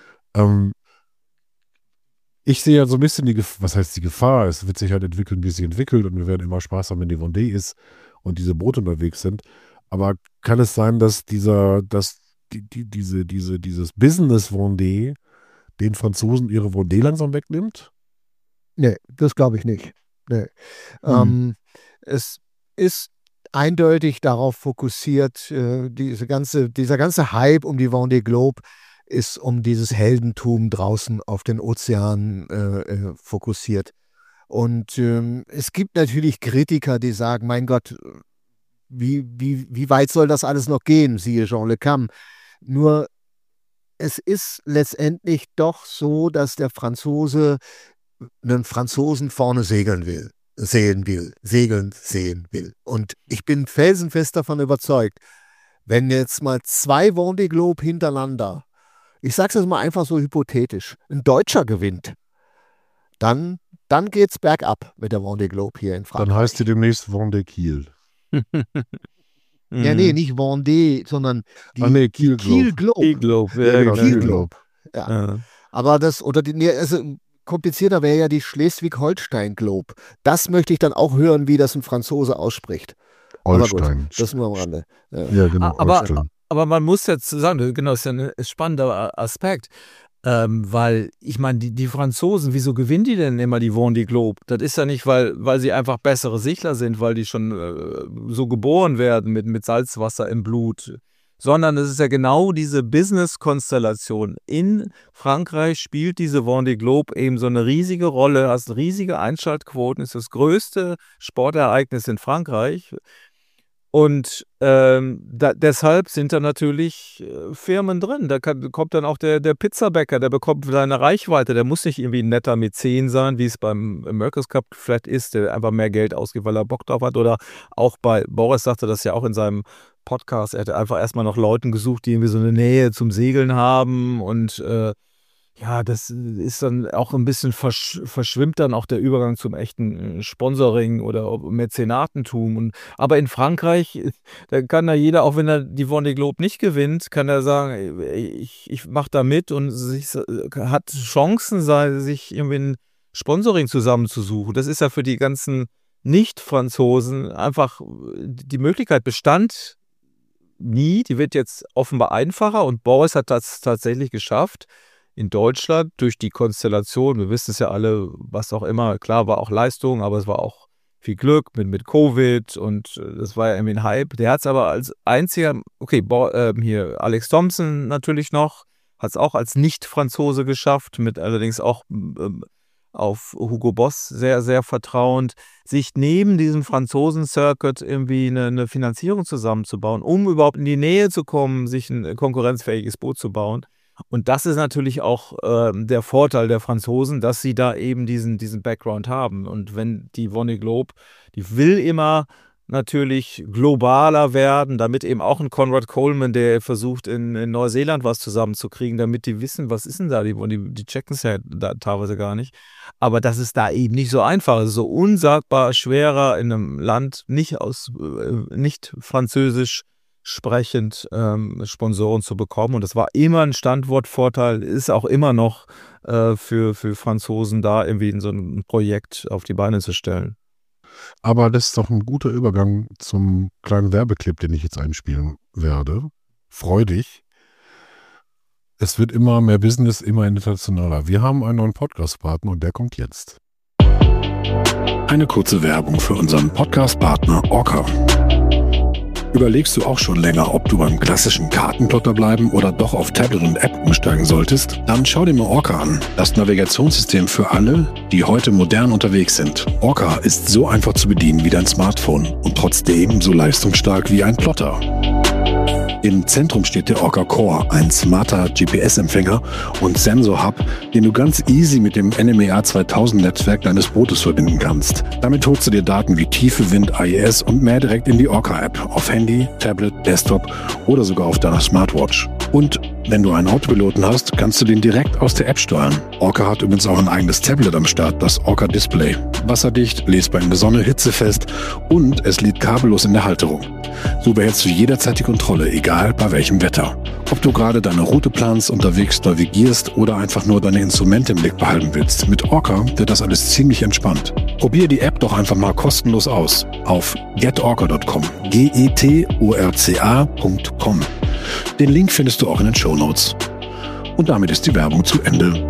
Ich sehe ja so ein bisschen was heißt die Gefahr? Es wird sich halt entwickeln, wie es sich entwickelt und wir werden immer Spaß haben, wenn die Vendée ist und diese Boote unterwegs sind. Aber kann es sein, dass dieses Business Vendée den Franzosen ihre Vendée langsam wegnimmt? Nee, das glaube ich nicht. Nee. Es ist eindeutig darauf fokussiert, dieser ganze Hype um die Vendée Globe ist um dieses Heldentum draußen auf den Ozeanen fokussiert. Und es gibt natürlich Kritiker, die sagen, mein Gott, wie weit soll das alles noch gehen, siehe Jean Le Cam. Nur es ist letztendlich doch so, dass der Franzose einen Franzosen vorne sehen will. Und ich bin felsenfest davon überzeugt, wenn jetzt mal 2 Vendée Globe hintereinander, ich sage es jetzt mal einfach so hypothetisch, ein Deutscher gewinnt, dann dann geht's bergab mit der Vendée Globe hier in Frankreich. Dann heißt die demnächst Vendée Kiel. Ja, nee, nicht Vendée, sondern die Kiel Globe. Kiel Globe. Ja, genau, Kiel Globe. Ja. Aber komplizierter wäre ja die Schleswig-Holstein Globe. Das möchte ich dann auch hören, wie das ein Franzose ausspricht. Holstein. Gut, das nur am Rande. Ja, genau. Aber man muss jetzt sagen, genau, das ist ja ein spannender Aspekt. Weil, ich meine, die Franzosen, wieso gewinnen die denn immer die Vendée Globe? Das ist ja nicht, weil sie einfach bessere Sichler sind, weil die schon so geboren werden mit Salzwasser im Blut, sondern es ist ja genau diese Business-Konstellation. In Frankreich spielt diese Vendée Globe eben so eine riesige Rolle, hast riesige Einschaltquoten, ist das größte Sportereignis in Frankreich. Und deshalb sind da natürlich Firmen drin. Da kommt dann auch der Pizzabäcker, der bekommt seine Reichweite. Der muss nicht irgendwie ein netter Mäzen sein, wie es beim America's Cup vielleicht ist, der einfach mehr Geld ausgibt, weil er Bock drauf hat. Oder auch bei Boris sagte das ja auch in seinem Podcast. Er hätte einfach erstmal noch Leuten gesucht, die irgendwie so eine Nähe zum Segeln haben. Und ja, das ist dann auch ein bisschen verschwimmt dann auch der Übergang zum echten Sponsoring oder Mäzenatentum. Aber in Frankreich, da kann da jeder, auch wenn er die Vendée Globe nicht gewinnt, kann er sagen, ich mache da mit und hat Chancen, sich irgendwie ein Sponsoring zusammenzusuchen. Das ist ja für die ganzen Nicht-Franzosen einfach, die Möglichkeit bestand nie, die wird jetzt offenbar einfacher und Boris hat das tatsächlich geschafft. In Deutschland durch die Konstellation, wir wissen es ja alle, was auch immer, klar war auch Leistung, aber es war auch viel Glück mit Covid und das war ja irgendwie ein Hype. Der hat es aber als einziger, hier Alex Thompson natürlich noch, hat es auch als Nicht-Franzose geschafft, mit allerdings auch auf Hugo Boss sehr, sehr vertrauend, sich neben diesem Franzosen-Circuit irgendwie eine Finanzierung zusammenzubauen, um überhaupt in die Nähe zu kommen, sich ein konkurrenzfähiges Boot zu bauen. Und das ist natürlich auch der Vorteil der Franzosen, dass sie da eben diesen Background haben. Und wenn die Vendée Globe, die will immer natürlich globaler werden, damit eben auch ein Conrad Coleman, der versucht in Neuseeland was zusammenzukriegen, damit die wissen, was ist denn da, die checken es ja da teilweise gar nicht. Aber das ist da eben nicht so einfach, es ist so unsagbar schwerer in einem Land nicht französisch sprechend Sponsoren zu bekommen. Und das war immer ein Standortvorteil, ist auch immer noch für Franzosen da irgendwie in so ein Projekt auf die Beine zu stellen. Aber das ist doch ein guter Übergang zum kleinen Werbeclip, den ich jetzt einspielen werde. Freu dich. Es wird immer mehr Business, immer internationaler. Wir haben einen neuen Podcast-Partner und der kommt jetzt. Eine kurze Werbung für unseren Podcast-Partner Orca. Überlegst du auch schon länger, ob du beim klassischen Kartenplotter bleiben oder doch auf Tablet und App umsteigen solltest? Dann schau dir mal Orca an. Das Navigationssystem für alle, die heute modern unterwegs sind. Orca ist so einfach zu bedienen wie dein Smartphone und trotzdem so leistungsstark wie ein Plotter. Im Zentrum steht der Orca Core, ein smarter GPS-Empfänger und Sensor-Hub, den du ganz easy mit dem NMEA 2000-Netzwerk deines Bootes verbinden kannst. Damit holst du dir Daten wie Tiefe, Wind, AIS und mehr direkt in die Orca-App auf Handy, Tablet, Desktop oder sogar auf deiner Smartwatch. Und wenn du einen Autopiloten hast, kannst du den direkt aus der App steuern. Orca hat übrigens auch ein eigenes Tablet am Start, das Orca Display. Wasserdicht, lesbar in der Sonne, hitzefest und es liegt kabellos in der Halterung. So behältst du jederzeit die Kontrolle, egal bei welchem Wetter. Ob du gerade deine Route planst, unterwegs navigierst oder einfach nur deine Instrumente im Blick behalten willst, mit Orca wird das alles ziemlich entspannt. Probier die App doch einfach mal kostenlos aus auf getorca.com. getorca.com. Den Link findest du auch in den Shownotes. Und damit ist die Werbung zu Ende.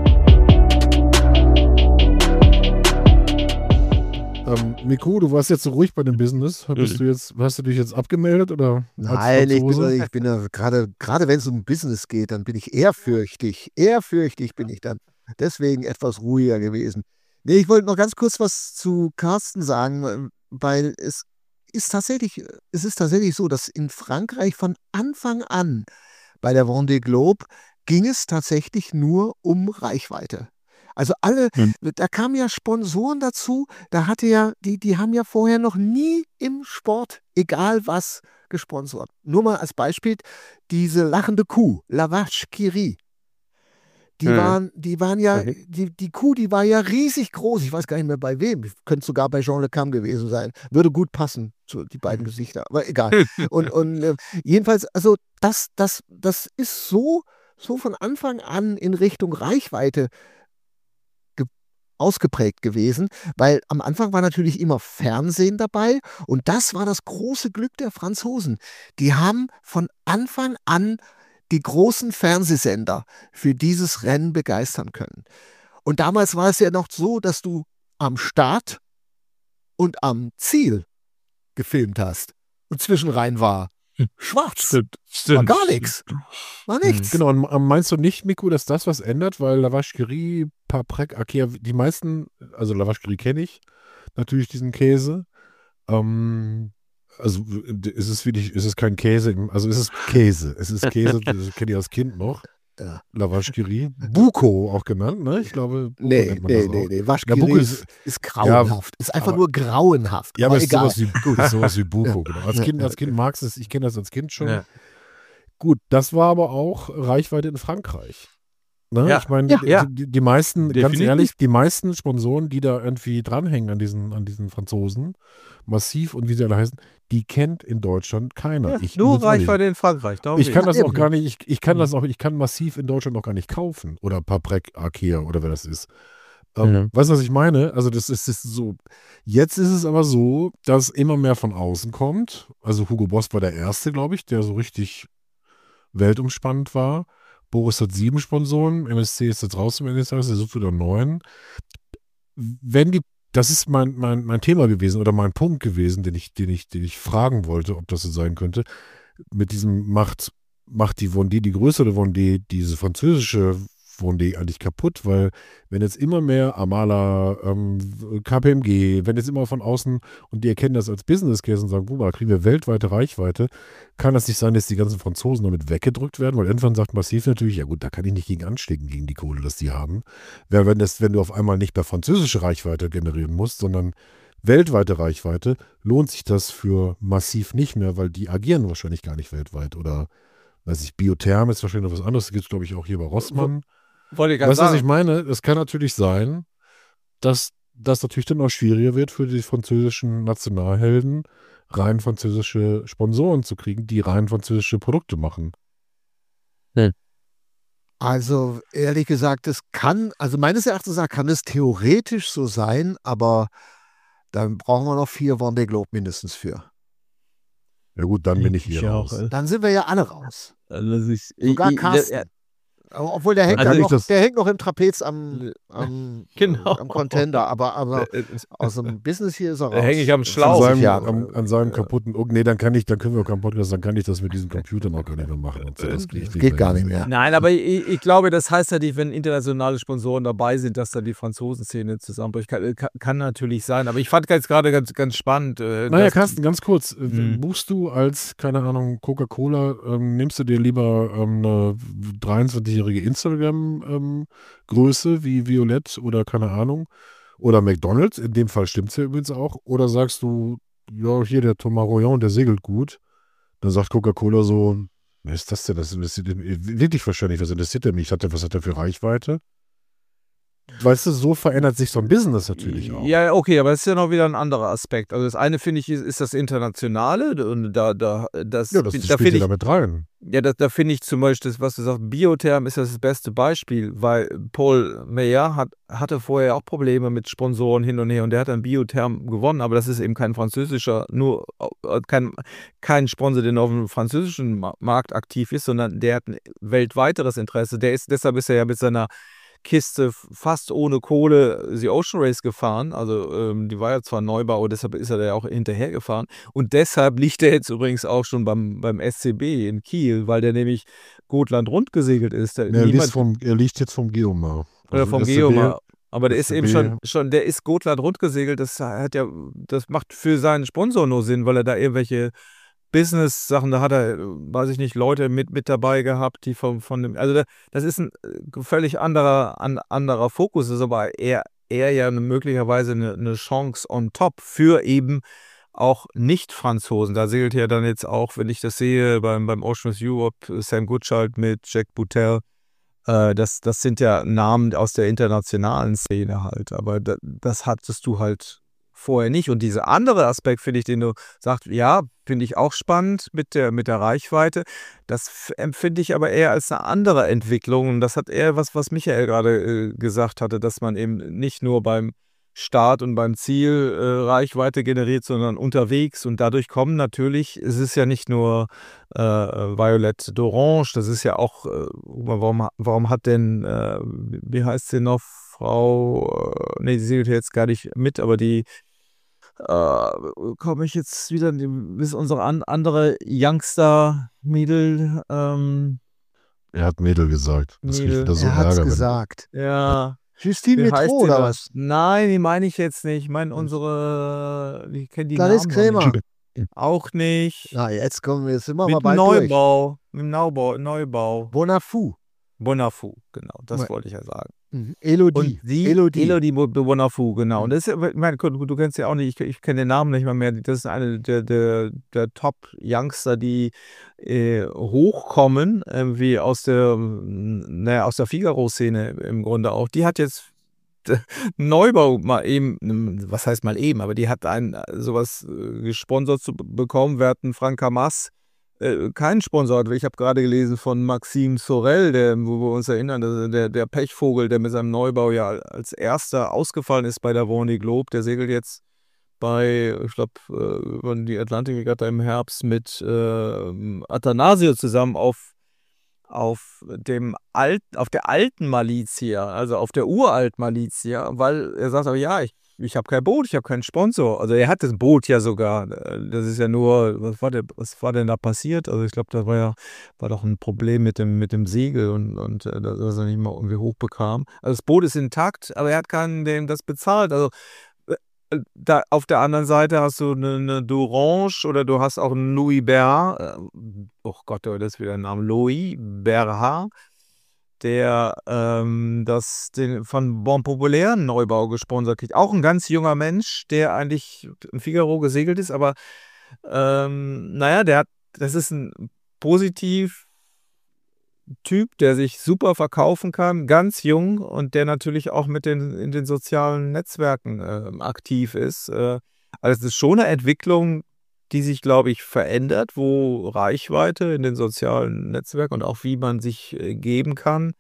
Miku, du warst jetzt so ruhig bei dem Business. Hast du dich jetzt abgemeldet oder? Nein, ich bin ja gerade wenn es um Business geht, dann bin ich ehrfürchtig. Ehrfürchtig bin ich dann. Deswegen etwas ruhiger gewesen. Nee, ich wollte noch ganz kurz was zu Carsten sagen, weil es ist tatsächlich so, dass in Frankreich von Anfang an bei der Vendée Globe ging es tatsächlich nur um Reichweite. Also da kamen ja Sponsoren dazu, die haben ja vorher noch nie im Sport, egal was, gesponsert. Nur mal als Beispiel, diese lachende Kuh, La Vache qui rit. Die waren ja, die Kuh, die war ja riesig groß. Ich weiß gar nicht mehr bei wem. Könnte sogar bei Jean Le Cam gewesen sein. Würde gut passen zu die beiden Gesichter, aber egal. Und jedenfalls, also das ist so von Anfang an in Richtung Reichweite ausgeprägt gewesen, weil am Anfang war natürlich immer Fernsehen dabei und das war das große Glück der Franzosen. Die haben von Anfang an die großen Fernsehsender für dieses Rennen begeistern können. Und damals war es ja noch so, dass du am Start und am Ziel gefilmt hast und zwischenrein war schwarz. Stimmt. War gar nichts. War nichts. Genau, und meinst du nicht, Miku, dass das was ändert? Weil La Vache qui rit, Paprec, Akea, die meisten, also La Vache qui rit kenne ich, natürlich diesen Käse. Also ist es kein Käse, also ist es Käse. Es ist Käse, das kenne ich als Kind noch. Ja. La Vache qui rit. Buko auch genannt, ne? Ich glaube, Buko nee. Vache qui rit ist grauenhaft. Ist einfach nur grauenhaft. Ja, aber es ist sowas wie Buko. Genau. Als Kind magst du es, ich kenne das als Kind schon. Ja. Gut, das war aber auch Reichweite in Frankreich. Ne? Ja. Ich meine, die meisten, ganz ehrlich, die meisten Sponsoren, die da irgendwie dranhängen an diesen Franzosen, Massiv und wie sie alle heißen, die kennt in Deutschland keiner. Ja, nur Reichweite in Frankreich. Ich kann das auch gar nicht, ich kann Massiv in Deutschland noch gar nicht kaufen. Oder Paprec, Akea oder wer das ist. Weißt du, was ich meine? Also das ist so. Jetzt ist es aber so, dass immer mehr von außen kommt. Also Hugo Boss war der Erste, glaube ich, der so richtig weltumspannend war. Boris hat 7 Sponsoren, MSC ist jetzt raus zum Ende des Tages, der sucht wieder 9. Das ist mein Thema gewesen oder mein Punkt gewesen, den ich fragen wollte, ob das so sein könnte. Mit diesem macht die Vendée, die größere Vendée, diese französische Vendée eigentlich kaputt, weil wenn jetzt immer mehr Amala, KPMG, wenn jetzt immer von außen und die erkennen das als Business Case und sagen, guck mal, kriegen wir weltweite Reichweite, kann das nicht sein, dass die ganzen Franzosen damit weggedrückt werden, weil irgendwann sagt Massiv natürlich, ja gut, da kann ich nicht gegen anstecken, gegen die Kohle, dass die haben. Wenn du auf einmal nicht mehr französische Reichweite generieren musst, sondern weltweite Reichweite, lohnt sich das für Massiv nicht mehr, weil die agieren wahrscheinlich gar nicht weltweit oder weiß ich, Biotherm ist wahrscheinlich noch was anderes, das gibt es glaube ich auch hier bei Rossmann. Wollte ich gerade sagen. Was ich meine? Es kann natürlich sein, dass das natürlich dann auch schwieriger wird für die französischen Nationalhelden, rein französische Sponsoren zu kriegen, die rein französische Produkte machen. Also ehrlich gesagt, also meines Erachtens kann es theoretisch so sein, aber dann brauchen wir noch 4 Vendée Globe mindestens für. Ja gut, dann bin ich hier raus. Dann sind wir ja alle raus. Also Sogar Carsten. Obwohl, der hängt noch im Trapez am Contender, aber aus dem Business hier ist er raus. Da hänge ich am Schlauch. An seinem kaputten, dann können wir keinen Podcast, dann kann ich das mit diesem Computer noch gar nicht mehr machen. Und so. Das geht gar nicht mehr. Nein, aber ich glaube, das heißt ja nicht, wenn internationale Sponsoren dabei sind, dass dann die Franzosen-Szene zusammenbricht. Kann natürlich sein, aber ich fand jetzt gerade ganz spannend. Naja, Carsten, ganz kurz, buchst du als, keine Ahnung, Coca-Cola, nimmst du dir lieber eine 23-jährige Instagram-Größe wie Violett oder keine Ahnung oder McDonald's, in dem Fall stimmt es ja übrigens auch, oder sagst du, ja, hier der Thomas Royan, der segelt gut, dann sagt Coca-Cola so, was ist das denn, das interessiert wirklich wahrscheinlich, was interessiert der mich, was hat der für Reichweite? Weißt du, so verändert sich so ein Business natürlich auch. Ja, okay, aber das ist ja noch wieder ein anderer Aspekt. Also das eine, finde ich, ist das Internationale und das spielt ja damit rein. Ja, da finde ich zum Beispiel, das, was du sagst, Biotherm ist das beste Beispiel, weil Paul Meyer hatte vorher auch Probleme mit Sponsoren hin und her und der hat dann Biotherm gewonnen, aber das ist eben kein französischer, kein Sponsor, der auf dem französischen Markt aktiv ist, sondern der hat ein weltweiteres Interesse. Deshalb ist er ja mit seiner Kiste fast ohne Kohle die Ocean Race gefahren, also die war ja zwar Neubau, aber deshalb ist er da ja auch hinterher gefahren und deshalb liegt er jetzt übrigens auch schon beim SCB in Kiel, weil der nämlich Gotland rund gesegelt ist. Er liegt jetzt vom Geomar. Oder vom Geomar. Aber der ist eben schon, der ist Gotland rund gesegelt, das macht für seinen Sponsor nur Sinn, weil er da irgendwelche Business-Sachen, da hat er, weiß ich nicht, Leute mit dabei gehabt, die von dem, also das ist ein völlig anderer Fokus, ist aber eher ja möglicherweise eine Chance on top für eben auch Nicht-Franzosen. Da segelt ja dann jetzt auch, wenn ich das sehe, beim Ocean Race Europe, Sam Goodchild mit Jack Boutel, Das sind ja Namen aus der internationalen Szene halt, aber das hattest du halt vorher nicht. Und dieser andere Aspekt, finde ich, den du sagst, ja, finde ich auch spannend mit der Reichweite. Das empfinde ich aber eher als eine andere Entwicklung. Und das hat eher was Michael gerade gesagt hatte, dass man eben nicht nur beim Start und beim Ziel Reichweite generiert, sondern unterwegs. Und dadurch kommen natürlich, es ist ja nicht nur Violette d'Orange, das ist ja auch, warum hat denn, wie heißt sie noch, Frau, nee, sie zählt jetzt gar nicht mit, aber die, komme ich jetzt wieder, bis unsere andere Youngster-Mädel, er hat Mädel gesagt. Das kriegt wieder so er hat's Ärger. gesagt. Ja. Justine Metro oder was? Nein, die meine ich jetzt nicht. Ich meine ich kenne die Clarisse Namen Krämer. auch nicht. Na, jetzt sind wir Mit mal bald Neubau. Mit Neubau. Bonafou. Bonafou, genau. Das wollte ich ja sagen. Elodie. Und Elodie Bonafou, genau. Und das ist, ich meine, du kennst ja auch nicht, ich kenne den Namen nicht mal mehr. Das ist eine der Top-Youngster, die hochkommen, irgendwie aus der Figaro-Szene im Grunde auch. Die hat jetzt Neubau mal eben, was heißt mal eben, aber die hat sowas gesponsert zu bekommen. Wir hatten Frank Hamas, keinen Sponsor. Ich habe gerade gelesen von Maxime Sorel, wo wir uns erinnern, der Pechvogel, der mit seinem Neubau ja als erster ausgefallen ist bei der Vendée Globe. Der segelt jetzt ich glaube, über die Atlantikregatta im Herbst mit Athanasio zusammen auf der alten Malizia, also auf der uralt Malizia, weil er sagt aber, ja, ich habe kein Boot, ich habe keinen Sponsor. Also er hat das Boot ja sogar. Das ist ja nur, was war denn da passiert? Also ich glaube, da war doch ein Problem mit dem Segel und dass er nicht mal irgendwie hochbekam. Also das Boot ist intakt, aber er hat keinen, dem das bezahlt. Also da auf der anderen Seite hast du eine d'Orange oder du hast auch einen Louis Berhard. Oh Gott, das ist wieder ein Name. Louis Berhard, der den von Bon Populaire einen Neubau gesponsert kriegt. Auch ein ganz junger Mensch, der eigentlich im Figaro gesegelt ist, aber das ist ein positiv Typ, der sich super verkaufen kann, ganz jung und der natürlich auch in den sozialen Netzwerken aktiv ist. Also es ist schon eine Entwicklung, die sich, glaube ich, verändert, wo Reichweite in den sozialen Netzwerken und auch wie man sich geben kann,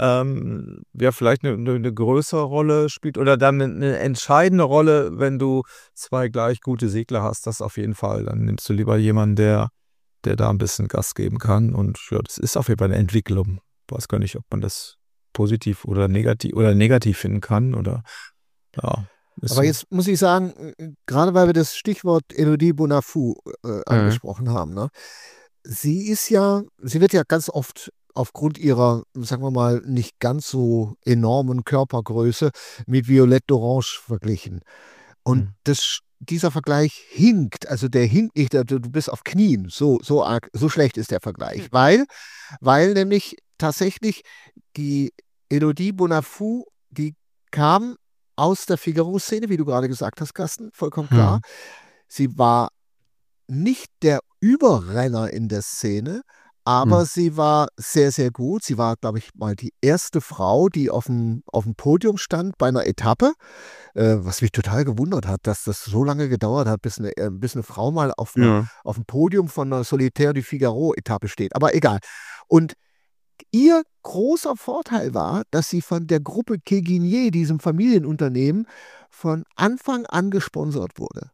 vielleicht eine größere Rolle spielt oder dann eine entscheidende Rolle, wenn du zwei gleich gute Segler hast, das auf jeden Fall. Dann nimmst du lieber jemanden, der da ein bisschen Gas geben kann. Und ja, das ist auf jeden Fall eine Entwicklung. Ich weiß gar nicht, ob man das positiv oder negativ finden kann. Oder, ja, aber jetzt muss ich sagen, gerade weil wir das Stichwort Elodie Bonafou angesprochen haben, ne? Sie wird ja ganz oft aufgrund ihrer, sagen wir mal, nicht ganz so enormen Körpergröße mit Violette d'Orange verglichen. Und dieser Vergleich hinkt, also der hinkt nicht, du bist auf Knien, so schlecht ist der Vergleich, weil nämlich tatsächlich die Elodie Bonafou, die kam aus der Figaro-Szene, wie du gerade gesagt hast, Carsten, vollkommen klar. Sie war nicht der Überrenner in der Szene, aber sie war sehr, sehr gut. Sie war, glaube ich, mal die erste Frau, die auf dem Podium stand bei einer Etappe, was mich total gewundert hat, dass das so lange gedauert hat, bis eine Frau mal auf dem Podium von einer Solitaire du Figaro-Etappe steht. Aber egal. Und ihr großer Vorteil war, dass sie von der Gruppe Keguinier, diesem Familienunternehmen, von Anfang an gesponsert wurde.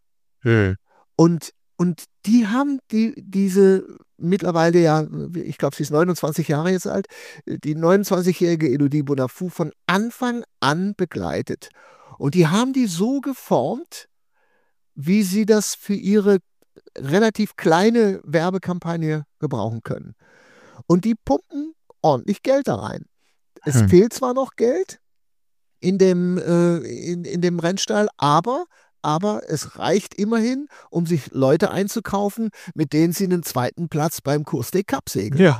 Und die haben diese mittlerweile ja, ich glaube, sie ist 29 Jahre jetzt alt, die 29-jährige Elodie Bonafou von Anfang an begleitet. Und die haben die so geformt, wie sie das für ihre relativ kleine Werbekampagne gebrauchen können. Und die pumpen ordentlich Geld da rein. Es fehlt zwar noch Geld in dem Rennstall, aber es reicht immerhin, um sich Leute einzukaufen, mit denen sie einen zweiten Platz beim Course des Cup segeln. Ja,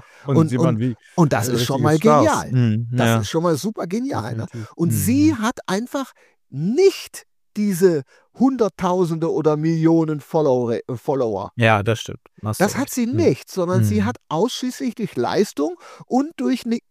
und das ist schon mal genial. Das ist schon mal super genial. Ne? Und sie hat einfach nicht diese Hunderttausende oder Millionen Follower. Ja, das stimmt. Das hat sie nicht, sondern sie hat ausschließlich durch Leistung und durch eine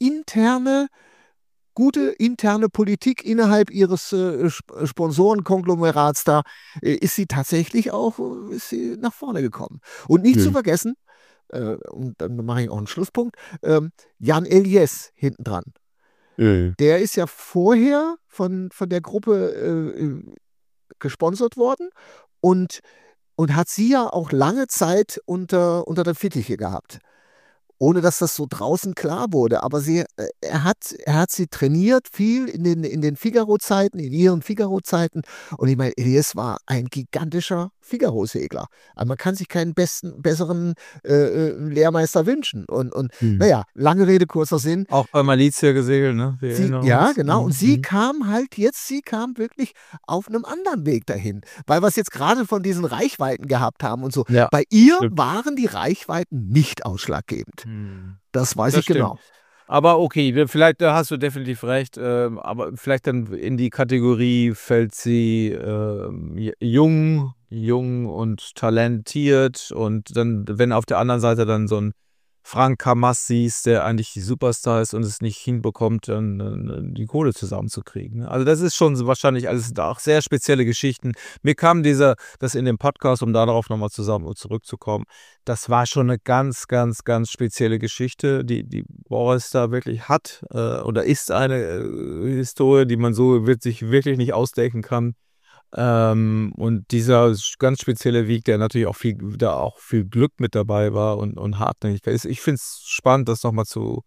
gute interne Politik innerhalb ihres Sponsorenkonglomerats da, ist sie tatsächlich auch nach vorne gekommen. Und nicht zu vergessen, und dann mache ich auch einen Schlusspunkt, Jan Eliès hinten dran. Der ist ja vorher von der Gruppe gesponsert worden und hat sie ja auch lange Zeit unter der Fittiche gehabt. Ohne dass das so draußen klar wurde. Aber er hat sie trainiert, viel in den Figaro-Zeiten, in ihren Figaro-Zeiten. Und ich meine, Eliès war ein gigantischer Figaro-Segler. Aber man kann sich keinen besseren Lehrmeister wünschen. Und naja, lange Rede, kurzer Sinn. Auch bei Malizia gesegelt, ne? Ja, genau. Und sie kam wirklich auf einem anderen Weg dahin. Weil wir es jetzt gerade von diesen Reichweiten gehabt haben und so. Ja, bei ihr waren die Reichweiten nicht ausschlaggebend. Das weiß ich genau. Aber okay, vielleicht da hast du definitiv recht, aber vielleicht dann in die Kategorie fällt sie jung und talentiert und dann, wenn auf der anderen Seite dann so ein Frank Camas siehst, der eigentlich die Superstar ist und es nicht hinbekommt, dann die Kohle zusammenzukriegen. Also das ist schon wahrscheinlich alles auch sehr spezielle Geschichten. Mir kam das in dem Podcast, um darauf nochmal zurückzukommen, das war schon eine ganz, ganz, ganz spezielle Geschichte, die Boris da wirklich hat oder ist eine Historie, die man so sich wirklich nicht ausdenken kann. Und dieser ganz spezielle Weg, der natürlich auch viel Glück mit dabei war und hartnäckig ist. Ich finde es spannend, das nochmal zu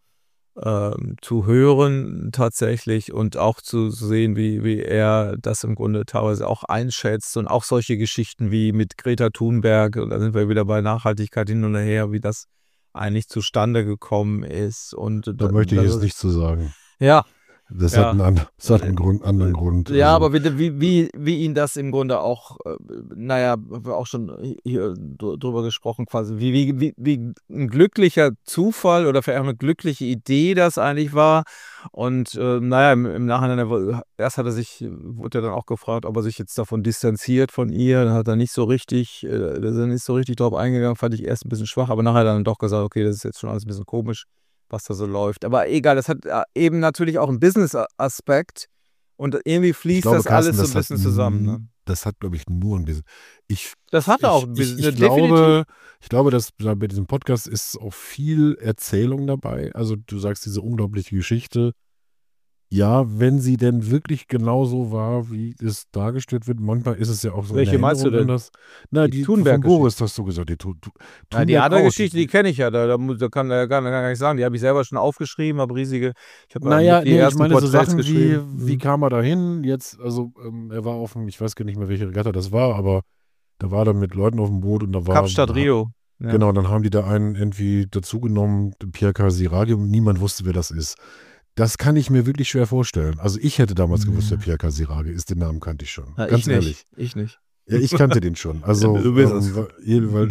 hören tatsächlich und auch zu sehen, wie er das im Grunde teilweise auch einschätzt und auch solche Geschichten wie mit Greta Thunberg, und da sind wir wieder bei Nachhaltigkeit hin und her, wie das eigentlich zustande gekommen ist. Und da möchte ich jetzt nichts zu sagen. Ja. Das hat einen anderen Grund. Ja, aber wie ihn das im Grunde auch, wir auch schon hier drüber gesprochen, quasi, wie ein glücklicher Zufall oder vielleicht auch eine glückliche Idee das eigentlich war. Und im Nachhinein, erst wurde er dann auch gefragt, ob er sich jetzt davon distanziert von ihr. Dann hat er nicht so richtig, drauf eingegangen, fand ich erst ein bisschen schwach, aber nachher dann doch gesagt, okay, das ist jetzt schon alles ein bisschen komisch, was da so läuft. Aber egal, das hat eben natürlich auch einen Business-Aspekt und irgendwie fließt das alles so ein bisschen zusammen. Ne? Das hat, glaube ich, nur ein Business. Das hat auch ein Business. Ich glaube, dass bei diesem Podcast ist auch viel Erzählung dabei. Also du sagst diese unglaubliche Geschichte. Ja, wenn sie denn wirklich genauso war, wie es dargestellt wird, manchmal ist es ja auch so. Welche meinst du denn? Die Thunberg von Boris hast du gesagt. Die andere Geschichte, die kenne ich ja. Da kann er gar nicht sagen. Die habe ich selber schon aufgeschrieben, habe riesige. Ich meine so Sachen wie kam er da hin? Jetzt, also er war auf dem, ich weiß gar nicht mehr, welche Regatta das war, aber da war er mit Leuten auf dem Boot und da war Kapstadt Rio. Ja. Genau, dann haben die da einen irgendwie dazugenommen, Pierre Casiraghi, und niemand wusste, wer das ist. Das kann ich mir wirklich schwer vorstellen. Also ich hätte damals gewusst, wer Pierre Casiraghi ist. Den Namen kannte ich schon. Ja, ganz ehrlich. Ich nicht. Ja, ich kannte den schon. Also, du bist es. Weil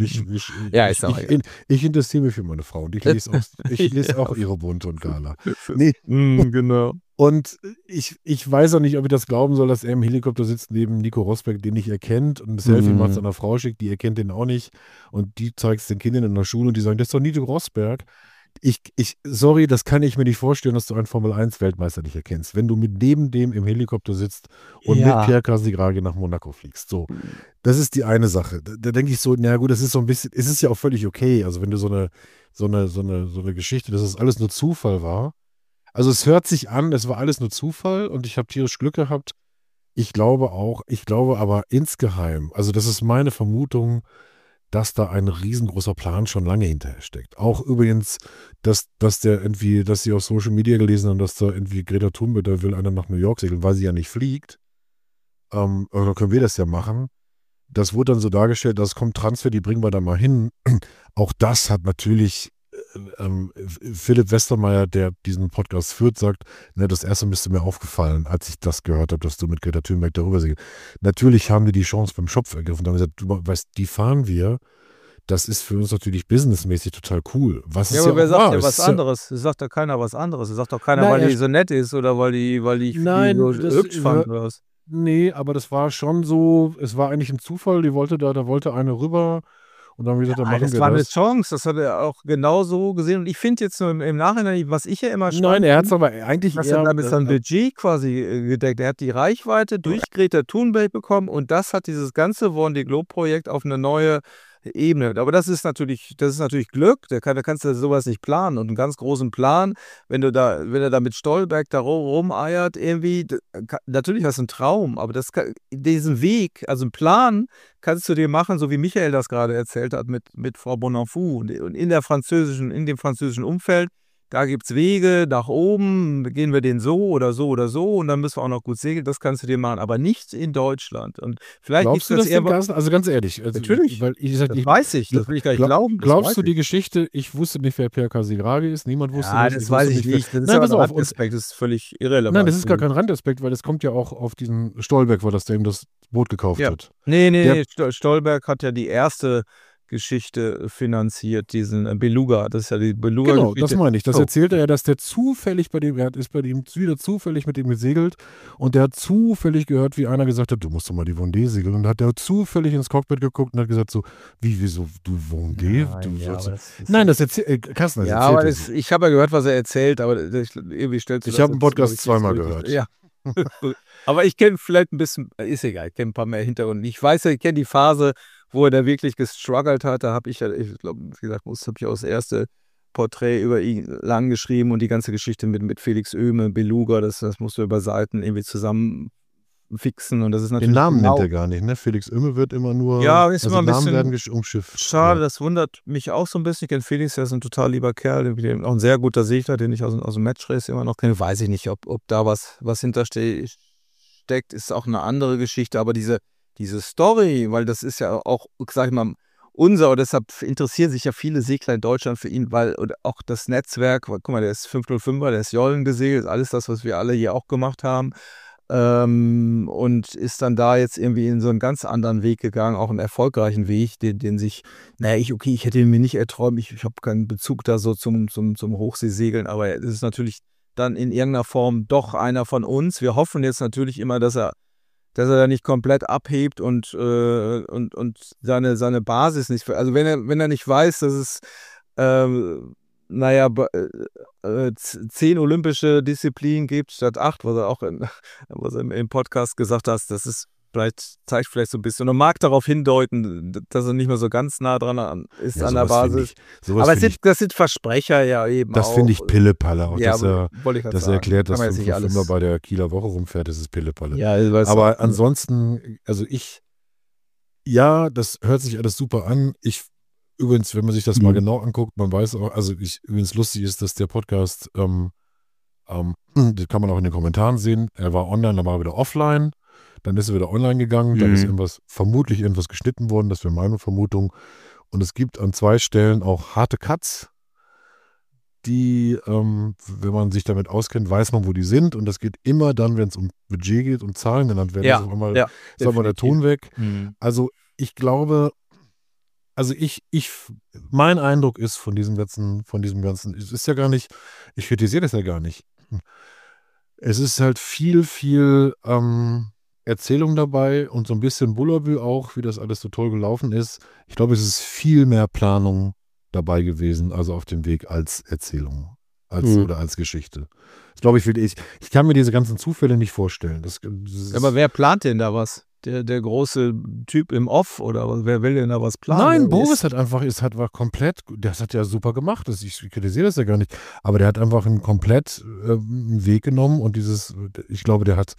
ich interessiere mich für meine Frau und ich lese auch ihre Bunte und Gala. Nee. Genau. Und ich weiß auch nicht, ob ich das glauben soll, dass er im Helikopter sitzt neben Nico Rosberg, den ich erkennt und ein Selfie macht seiner Frau schickt, die erkennt den auch nicht und die zeigt es den Kindern in der Schule und die sagen, das ist doch Nico Rosberg. Sorry, das kann ich mir nicht vorstellen, dass du einen Formel-1-Weltmeister nicht erkennst, wenn du neben dem im Helikopter sitzt und mit Pierre Casiraghi nach Monaco fliegst. So, das ist die eine Sache. Da denke ich so, na gut, das ist so ein bisschen, es ist ja auch völlig okay. Also wenn du so eine Geschichte, dass das alles nur Zufall war. Also es hört sich an, es war alles nur Zufall und ich habe tierisch Glück gehabt. Ich glaube aber insgeheim, also das ist meine Vermutung, dass da ein riesengroßer Plan schon lange hinterher steckt. Auch übrigens, dass sie auf Social Media gelesen haben, dass da irgendwie Greta Thunberg, da will einer nach New York segeln, weil sie ja nicht fliegt. Oder können wir das ja machen. Das wurde dann so dargestellt, das kommt Transfer, die bringen wir da mal hin. Auch das hat natürlich Philipp Westermeier, der diesen Podcast führt, sagt, ne, das erste müsste mir aufgefallen, als ich das gehört habe, dass du mit Greta Thunberg darüber segelst. Natürlich haben die Chance beim Schopf ergriffen und haben gesagt, du weißt, die fahren wir. Das ist für uns natürlich businessmäßig total cool. Aber wer sagt ja was anderes? Es sagt doch keiner was anderes. Es sagt doch keiner, weil die so nett ist oder weil die so hübsch fand oder was. Nee, aber das war schon so, es war eigentlich ein Zufall, da wollte eine rüber und dann haben wir gesagt, dann machen wir das. Das war eine Chance, das hat er auch genau so gesehen und ich finde jetzt nur im Nachhinein, was ich ja immer spannend Nein, er hat es aber eigentlich dass er damit sein Budget quasi gedeckt. Er hat die Reichweite durch Greta Thunberg bekommen und das hat dieses ganze Vendée Globe-Projekt auf eine neue Ebene. Aber das ist natürlich Glück, da kannst du sowas nicht planen. Und einen ganz großen Plan, wenn er da mit Stolberg da rumeiert, irgendwie, natürlich hast du einen Traum, aber diesen Weg, also einen Plan, kannst du dir machen, so wie Michael das gerade erzählt hat mit Frau Bonenfou. Und in dem französischen Umfeld, da gibt es Wege nach oben, gehen wir den so oder so oder so und dann müssen wir auch noch gut segeln, das kannst du dir machen, aber nicht in Deutschland. Und vielleicht glaubst du das eher, also ganz ehrlich. Also natürlich, weil das weiß ich, das will ich gar nicht glauben. Glaubst du die Geschichte, ich wusste nicht, wer Pierre Casiraghi ist, niemand wusste das. Ja, das weiß ich nicht. Das ist aber ein Randaspekt, das ist völlig irrelevant. Nein, das ist gar kein Randaspekt, weil das kommt ja auch auf diesen Stolberg, war das, der ihm das Boot gekauft hat. Nee, Stolberg hat ja die erste Geschichte finanziert, diesen Beluga. Das ist ja die Beluga-Geschichte. Genau, das meine ich. Das erzählt er ja, dass der zufällig ist bei dem wieder zufällig mit ihm gesegelt und der hat zufällig gehört, wie einer gesagt hat, du musst doch mal die Vendée segeln. Und dann hat der zufällig ins Cockpit geguckt und hat gesagt so, wieso, du Vendée? Nein, das erzählt, Carsten, das ja, aber ich habe ja gehört, was er erzählt, aber irgendwie stellt sich ich habe einen Podcast zweimal gehört. Ja. Aber ich kenne vielleicht ein bisschen, ist egal, ich kenne ein paar mehr Hintergründe. Ich weiß ja, ich kenne die Phase, wo er da wirklich gestruggelt hat. Da habe ich ja, ich glaube, wie gesagt, habe ich auch das erste Porträt über ihn lang geschrieben und die ganze Geschichte mit Felix Oehme, Beluga, das musst du über Seiten irgendwie zusammen fixen und das ist natürlich. Den Namen nennt er gar nicht, ne? Felix Oehme wird immer nur. Ja, ist immer ein Namen bisschen werden umschifft. Schade, das wundert mich auch so ein bisschen. Ich kenne Felix, der ist ein total lieber Kerl, auch ein sehr guter Segler, den ich aus dem Matchrace immer noch kenne. Weiß ich nicht, ob da was hintersteckt, ist auch eine andere Geschichte, aber diese Story, weil das ist ja auch, sag ich mal, und deshalb interessieren sich ja viele Segler in Deutschland für ihn, weil auch das Netzwerk, guck mal, der ist 505er, der ist Jollen gesegelt, ist alles das, was wir alle hier auch gemacht haben. Und ist dann da jetzt irgendwie in so einen ganz anderen Weg gegangen, auch einen erfolgreichen Weg, den sich, ich hätte ihn mir nicht erträumt, ich habe keinen Bezug da so zum Hochseesegeln, aber es ist natürlich dann in irgendeiner Form doch einer von uns. Wir hoffen jetzt natürlich immer, dass er da nicht komplett abhebt und seine Basis nicht, also wenn er nicht weiß, dass es 10 olympische Disziplinen gibt statt 8, was er im Podcast gesagt hat, das ist zeigt vielleicht so ein bisschen und mag darauf hindeuten, dass er nicht mehr so ganz nah dran ist an der Basis. Aber das sind Versprecher ja eben das auch. Das finde ich Pillepalle. Auch, ja, dass er erklärt, dass du immer bei der Kieler Woche rumfährt, das ist Pillepalle. Ja, aber ansonsten, also das hört sich alles super an. Übrigens, wenn man sich das mal genau anguckt, man weiß auch, übrigens lustig ist, dass der Podcast, das kann man auch in den Kommentaren sehen, er war online, dann war er wieder offline. Dann ist er wieder online gegangen, dann ist vermutlich irgendwas geschnitten worden, das wäre meine Vermutung. Und es gibt an 2 Stellen auch harte Cuts, die, wenn man sich damit auskennt, weiß man, wo die sind. Und das geht immer dann, wenn es um Budget geht und Zahlen genannt werden, ist auf einmal der Ton weg. Also ich glaube, mein Eindruck ist von diesem ganzen, es ist ja gar nicht, ich kritisiere das ja gar nicht. Es ist halt viel Erzählung dabei und so ein bisschen Bullabü auch, wie das alles so toll gelaufen ist. Ich glaube, es ist viel mehr Planung dabei gewesen, also auf dem Weg als Erzählung oder als Geschichte. Das glaube ich kann mir diese ganzen Zufälle nicht vorstellen. Aber wer plant denn da was? Der große Typ im Off oder wer will denn da was planen? Nein, Boris war komplett, das hat ja super gemacht, ich kritisiere das ja gar nicht, aber der hat einfach einen komplett Weg genommen und ich glaube, er hat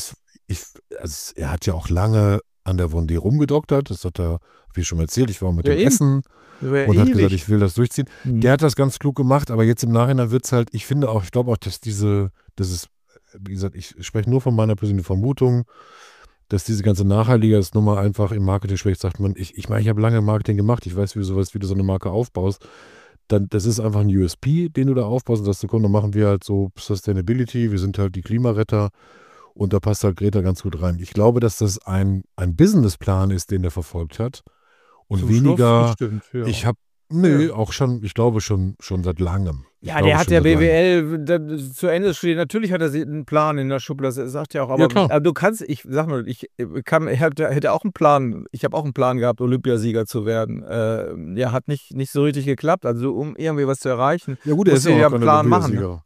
ja auch lange an der Vendée rumgedoktert, das hat er, wie schon mal erzählt, ich war mit dem Essen und hat gesagt, ich will das durchziehen. Der hat das ganz klug gemacht, aber jetzt im Nachhinein wird es halt, ich glaube auch, dass wie gesagt, ich spreche nur von meiner persönlichen Vermutung, dass diese ganze Nachhaltigersnummer einfach im Marketing schlecht sagt man, ich meine, ich habe lange Marketing gemacht, ich weiß, wie du so eine Marke aufbaust. Das ist einfach ein USP, den du da aufbaust und sagst, komm, dann machen wir halt so Sustainability, wir sind halt die Klimaretter und da passt halt Greta ganz gut rein. Ich glaube, dass das ein Businessplan ist, den der verfolgt hat und Zum weniger, Schluss, stimmt, ja. auch schon, ich glaube schon seit langem. Ja, der hat ja BWL zu Ende studiert. Natürlich hat er einen Plan in der Schublade, das sagt ja auch. Aber du kannst, ich sag mal, ich hätte auch einen Plan. Ich habe auch einen Plan gehabt, Olympiasieger zu werden. Hat nicht so richtig geklappt. Also um irgendwie was zu erreichen, ja gut, er ist ja auch einen Plan machen.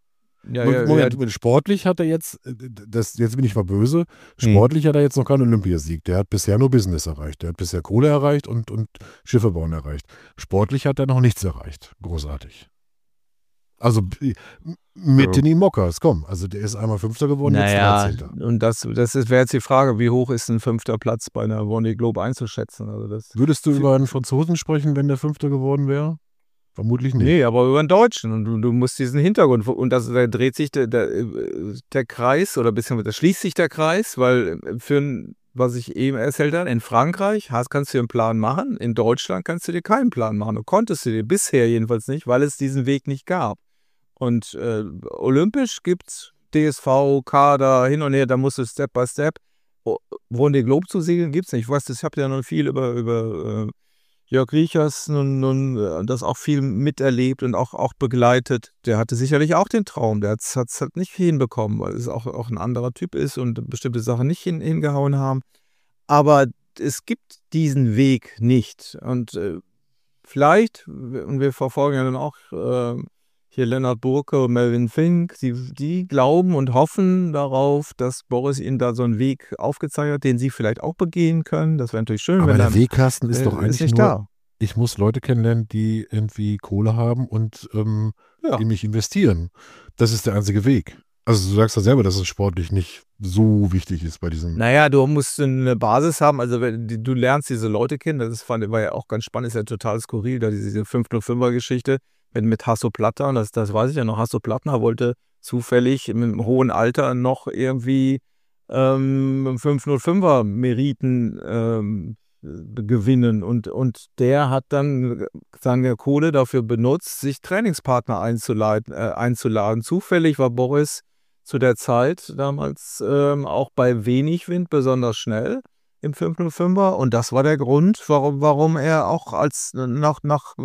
Moment, sportlich hat er jetzt bin ich mal böse, sportlich hat er jetzt noch keinen Olympiasieg. Der hat bisher nur Business erreicht. Der hat bisher Kohle erreicht und Schiffe bauen erreicht. Sportlich hat er noch nichts erreicht. Großartig. Also mit den Imokas, komm. Also der ist einmal Fünfter geworden, jetzt 13. Und das wäre jetzt die Frage, wie hoch ist ein 5. Platz bei einer Vendée Globe einzuschätzen? Also würdest du über einen Franzosen sprechen, wenn der 5. geworden wäre? Vermutlich nicht. Nee, aber über einen Deutschen. Und du musst diesen Hintergrund, und da dreht sich der Kreis, oder beziehungsweise da schließt sich der Kreis, weil was ich eben erzählt habe, in Frankreich kannst du dir einen Plan machen, in Deutschland kannst du dir keinen Plan machen. Du konntest du dir bisher jedenfalls nicht, weil es diesen Weg nicht gab. Und olympisch gibt es DSV, Kader, hin und her, da musst du Step by Step. Vendée Globe zu segeln gibt es nicht. Ich weiß, ich habe ja noch viel über Jörg Riechers nun das auch viel miterlebt und auch begleitet. Der hatte sicherlich auch den Traum. Der hat es halt nicht hinbekommen, weil es auch ein anderer Typ ist und bestimmte Sachen nicht hingehauen haben. Aber es gibt diesen Weg nicht. Und vielleicht, und wir verfolgen ja dann auch hier Lennart Burke und Melvin Fink, die glauben und hoffen darauf, dass Boris ihnen da so einen Weg aufgezeigt hat, den sie vielleicht auch begehen können. Das wäre natürlich schön. Aber der Wegkasten ist doch eigentlich nicht nur, da. Ich muss Leute kennenlernen, die irgendwie Kohle haben und in mich investieren. Das ist der einzige Weg. Also du sagst ja selber, dass es sportlich nicht so wichtig ist bei diesem... Naja, du musst eine Basis haben, also du lernst diese Leute kennen, war ja auch ganz spannend, ist ja total skurril, da diese 505er-Geschichte, mit Hasso Plattner, das weiß ich ja noch, Hasso Plattner wollte zufällig im hohen Alter noch irgendwie 505er Meriten gewinnen und der hat dann seine Kohle dafür benutzt, sich Trainingspartner einzuladen. Zufällig war Boris zu der Zeit damals auch bei wenig Wind besonders schnell im 505er und das war der Grund, warum er auch als nach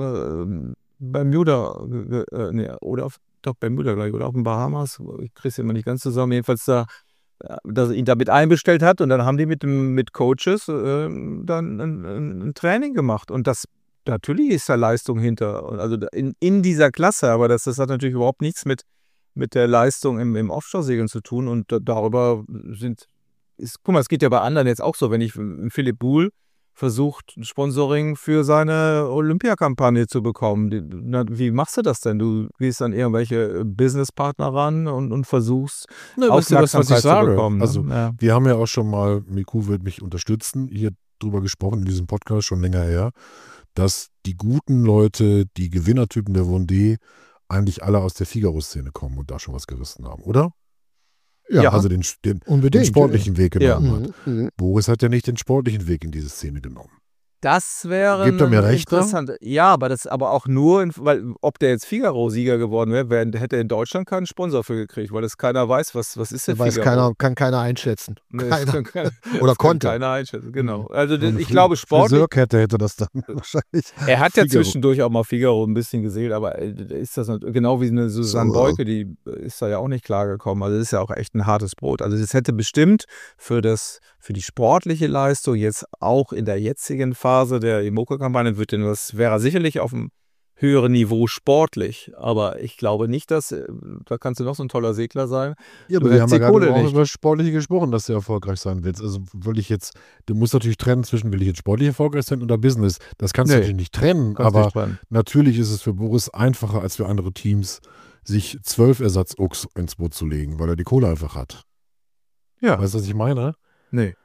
Bermuda, oder Bermuda gleich, oder auf den Bahamas, ich kriege es immer nicht ganz zusammen, jedenfalls dass er ihn damit einbestellt hat und dann haben die mit Coaches dann ein Training gemacht und das, natürlich ist da Leistung hinter, also in dieser Klasse, aber das hat natürlich überhaupt nichts mit der Leistung im Offshore-Segeln zu tun und darüber guck mal, es geht ja bei anderen jetzt auch so, wenn ich Philipp Buhl versucht, ein Sponsoring für seine Olympiakampagne zu bekommen. Wie machst du das denn? Du gehst an irgendwelche Businesspartner ran und versuchst, Aufmerksamkeit zu bekommen. Ne? Also wir haben ja auch schon mal, Miku wird mich unterstützen, hier drüber gesprochen in diesem Podcast, schon länger her, dass die guten Leute, die Gewinnertypen der Vendée, eigentlich alle aus der Figaro-Szene kommen und da schon was gerissen haben, oder? Ja, also den sportlichen Weg genommen hat. Boris hat ja nicht den sportlichen Weg in diese Szene genommen. Das wäre Gibt er mir recht interessant. Da? Ja, aber auch nur, weil ob der jetzt Figaro-Sieger geworden wäre, hätte er in Deutschland keinen Sponsor für gekriegt, weil das keiner weiß, was ist der Figaro. Kann keiner einschätzen. Nee, oder konnte. Keiner einschätzen, genau. Also ich glaube, sportlich... Friseurkette hätte das dann wahrscheinlich. Er hat ja zwischendurch auch mal Figaro ein bisschen gesegelt, aber ist das genau wie eine Susanne Beuke, die ist da ja auch nicht klargekommen. Also das ist ja auch echt ein hartes Brot. Also das hätte bestimmt für die sportliche Leistung jetzt auch in der jetzigen Phase der IMOCA-Kampagne das wäre sicherlich auf einem höheren Niveau sportlich, aber ich glaube nicht, dass, da kannst du noch so ein toller Segler sein. Ja, aber wir haben ja gerade auch über Sportliche gesprochen, dass du erfolgreich sein willst. Also du musst natürlich trennen zwischen, will ich jetzt sportlich erfolgreich sein oder Business. Das kannst du natürlich nicht trennen, aber natürlich ist es für Boris einfacher als für andere Teams, sich 12 Ersatz-Ucks ins Boot zu legen, weil er die Kohle einfach hat. Ja. Weißt du, was ich meine? Nee.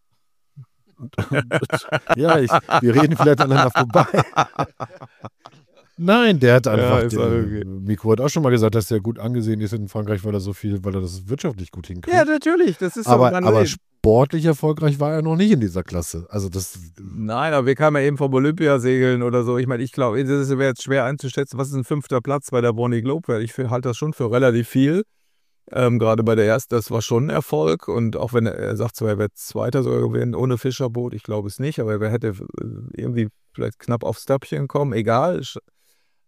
Ja, wir reden vielleicht aneinander vorbei. Nein, der hat einfach, Miku hat auch schon mal gesagt, dass der gut angesehen ist in Frankreich, weil er das wirtschaftlich gut hinkriegt. Ja, natürlich, das ist aber sportlich erfolgreich war er noch nicht in dieser Klasse. Also Nein, aber wir kamen ja eben vom Olympiasegeln oder so. Ich meine, ich glaube, das wäre jetzt schwer einzuschätzen, was ist ein 5. Platz bei der Vendée Globe? Ich halte das schon für relativ viel. Gerade bei der ersten, das war schon ein Erfolg und auch wenn er sagt zwar, er wird Zweiter sogar gewinnen ohne Fischerboot, ich glaube es nicht, aber er hätte irgendwie vielleicht knapp aufs Töpfchen kommen, egal.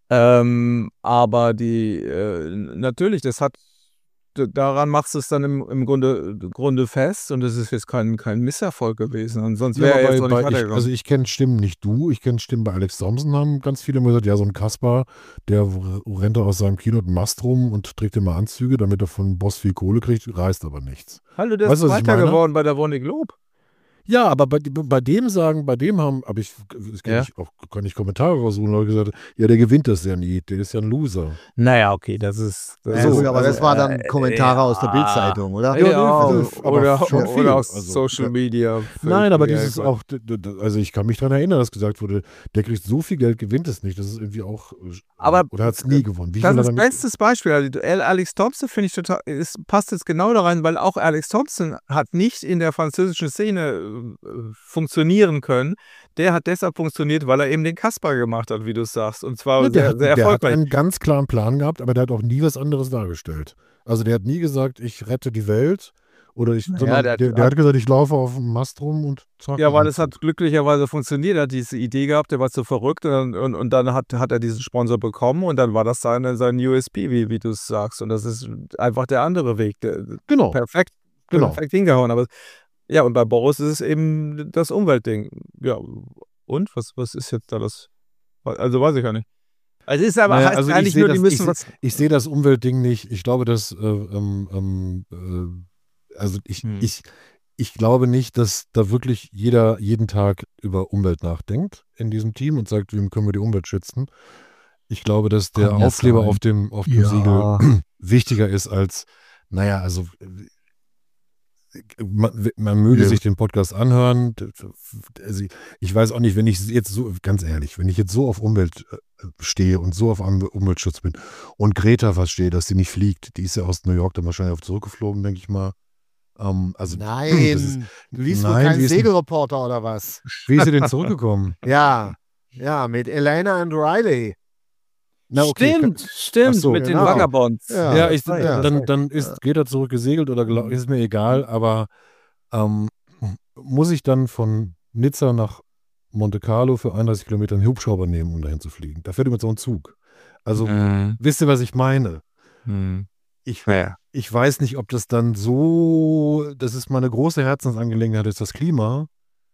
Aber natürlich, daran machst du es dann im Grunde fest und es ist jetzt kein Misserfolg gewesen. Und sonst wäre er jetzt noch nicht weitergegangen. Also ich kenne Stimmen, nicht du, ich kenne Stimmen bei Alex Thompson, haben ganz viele immer gesagt, ja, so ein Kaspar, der rennt aus seinem Kino und Mast rum und trägt immer Anzüge, damit er von Boss viel Kohle kriegt, reißt aber nichts. Hallo, der ist Zweiter geworden bei der Vonnie Globe. Ja, aber bei dem haben, aber kann ich Kommentare raussuchen, Leute gesagt, ja, der gewinnt das ja nie, der ist ja ein Loser. Naja, okay, das ist aber das war dann Kommentare aus der Bildzeitung, oder? Ja, oder aus Social Media. Nein, aber dieses auch, also ich kann mich daran erinnern, dass gesagt wurde, der kriegt so viel Geld, gewinnt es nicht, das ist irgendwie auch, oder hat es nie gewonnen. Das ist das beste Beispiel, Alex Thompson finde ich total, passt jetzt genau da rein, weil auch Alex Thompson hat nicht in der französischen Szene funktionieren können. Der hat deshalb funktioniert, weil er eben den Kaspar gemacht hat, wie du es sagst. Und zwar sehr erfolgreich. Der hat einen ganz klaren Plan gehabt, aber der hat auch nie was anderes dargestellt. Also der hat nie gesagt, ich rette die Welt. Oder der hat gesagt, ich laufe auf dem Mast rum und zack. Ja, weil es hat glücklicherweise funktioniert. Er hat diese Idee gehabt, der war zu verrückt und dann hat er diesen Sponsor bekommen und dann war das sein USP, wie du es sagst. Und das ist einfach der andere Weg. Genau. Perfekt hingehauen. Aber ja, und bei Boris ist es eben das Umweltding. Ja, und? Was ist jetzt da das? Also weiß ich gar nicht. Also ist aber heißt eigentlich nur, die müssen was. Ich sehe das Umweltding nicht. Ich glaube, dass ich glaube nicht, dass da wirklich jeder jeden Tag über Umwelt nachdenkt in diesem Team und sagt, wie können wir die Umwelt schützen. Ich glaube, dass der Aufkleber auf dem Siegel wichtiger ist als, also man möge sich den Podcast anhören. Also ich weiß auch nicht, wenn ich jetzt so, ganz ehrlich, wenn ich jetzt so auf Umwelt stehe und so auf Umweltschutz bin und Greta verstehe, dass sie nicht fliegt, die ist ja aus New York dann wahrscheinlich auch zurückgeflogen, denke ich mal. Nein, du liest wohl keinen Segelreporter oder was? Wie ist sie denn zurückgekommen? Ja, mit Elena and Riley. Stimmt, mit den Vagabonds. Dann geht er zurück gesegelt oder ist mir egal, aber muss ich dann von Nizza nach Monte Carlo für 31 Kilometer einen Hubschrauber nehmen, um dahin zu fliegen? Da fährt immer so ein Zug. Also, wisst ihr, was ich meine? Ich weiß nicht, ob das dann so, das ist meine große Herzensangelegenheit, ist das Klima.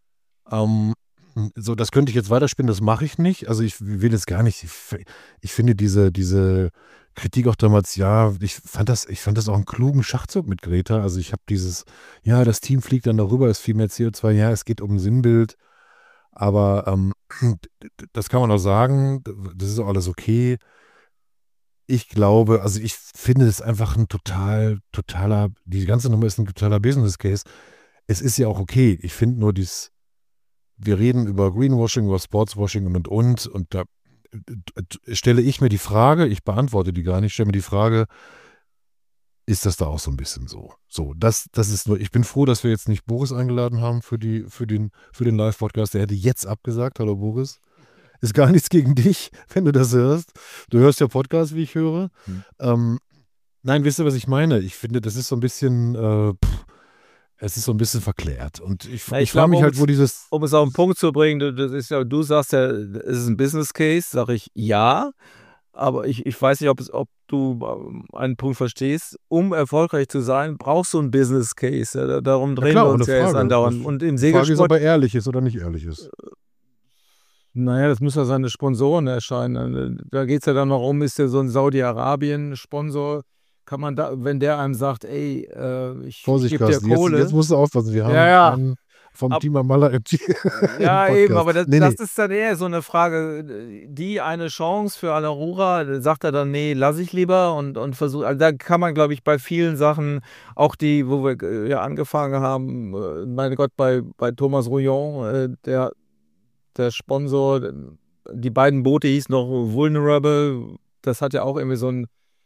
So, das könnte ich jetzt weiterspinnen, das mache ich nicht. Also ich will es gar nicht. Ich finde diese Kritik auch damals, ich fand das auch einen klugen Schachzug mit Greta. Also ich habe das Team fliegt dann darüber, ist viel mehr CO2, es geht um ein Sinnbild. Aber das kann man auch sagen, das ist auch alles okay. Ich glaube, also ich finde es einfach ein die ganze Nummer ist ein totaler Business Case. Es ist ja auch okay. Ich finde nur wir reden über Greenwashing, über Sportswashing und da stelle ich mir die Frage, ich beantworte die gar nicht, stelle mir die Frage, ist das da auch so ein bisschen so? So, das ist nur, ich bin froh, dass wir jetzt nicht Boris eingeladen haben für den Live-Podcast, der hätte jetzt abgesagt. Hallo Boris. Ist gar nichts gegen dich, wenn du das hörst. Du hörst ja Podcast, wie ich höre. Nein, wisst ihr, was ich meine? Ich finde, das ist so ein bisschen es ist so ein bisschen verklärt. Und ich frage mich halt, wo dieses. Um es auf den Punkt zu bringen, du sagst ja, es ist ein Business Case, sage ich ja. Aber ich weiß nicht, ob du einen Punkt verstehst. Um erfolgreich zu sein, brauchst du einen Business Case. Ja, darum drehen wir uns ja jetzt andauernd. Und im Segelsport. Die Frage ist, ob er ehrlich ist oder nicht ehrlich ist. Naja, das müssen ja seine Sponsoren erscheinen. Da geht es ja dann noch um, ist der so ein Saudi-Arabien-Sponsor? Kann man da, wenn der einem sagt, ey, ich gebe dir Kohle. Jetzt musst du aufpassen, wir haben einen vom Team Amala im Ja, eben, aber das ist dann eher so eine Frage, eine Chance für Alarura, sagt er dann, nee, lass ich lieber und versuche, also da kann man, glaube ich, bei vielen Sachen, auch die, wo wir ja angefangen haben, meine Gott, bei Thomas Rouillon, der Sponsor, die beiden Boote hieß noch Vulnerable, das hat ja auch irgendwie so ein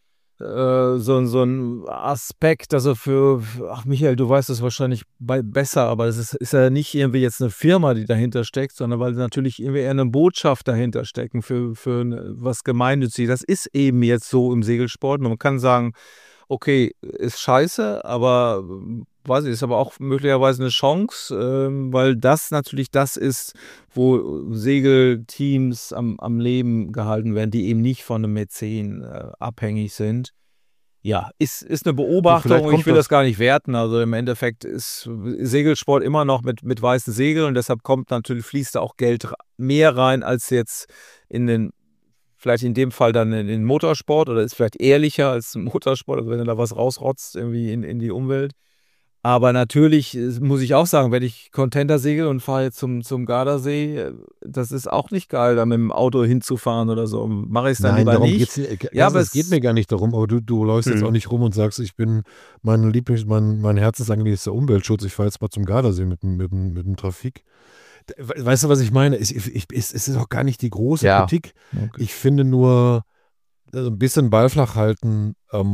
Aspekt, also Michael, du weißt es wahrscheinlich besser, aber es ist ja nicht irgendwie jetzt eine Firma, die dahinter steckt, sondern weil natürlich irgendwie eher eine Botschaft dahinter stecken für was Gemeinnütziges. Das ist eben jetzt so im Segelsport. Man kann sagen, okay, ist scheiße, aber weiß ich, ist aber auch möglicherweise eine Chance, weil das natürlich das ist, wo Segelteams am Leben gehalten werden, die eben nicht von einem Mäzen abhängig sind. Ja, ist eine Beobachtung, ich will das gar nicht werten. Also im Endeffekt ist Segelsport immer noch mit weißen Segeln und deshalb fließt da auch Geld mehr rein als jetzt vielleicht in dem Fall dann in den Motorsport oder ist vielleicht ehrlicher als Motorsport, also wenn du da was rausrotzt irgendwie in die Umwelt. Aber natürlich muss ich auch sagen, wenn ich Container segel und fahre jetzt zum Gardasee, das ist auch nicht geil, da mit dem Auto hinzufahren oder so. Mache ich es dann lieber nicht. Aber es geht mir gar nicht darum, aber du läufst jetzt auch nicht rum und sagst, ich bin mein Herzensangelegenheit ist der Umweltschutz, ich fahre jetzt mal zum Gardasee mit dem Trafik. Weißt du, was ich meine? Es ist auch gar nicht die große Kritik. Okay. Ich finde nur, ein bisschen Ball flach halten,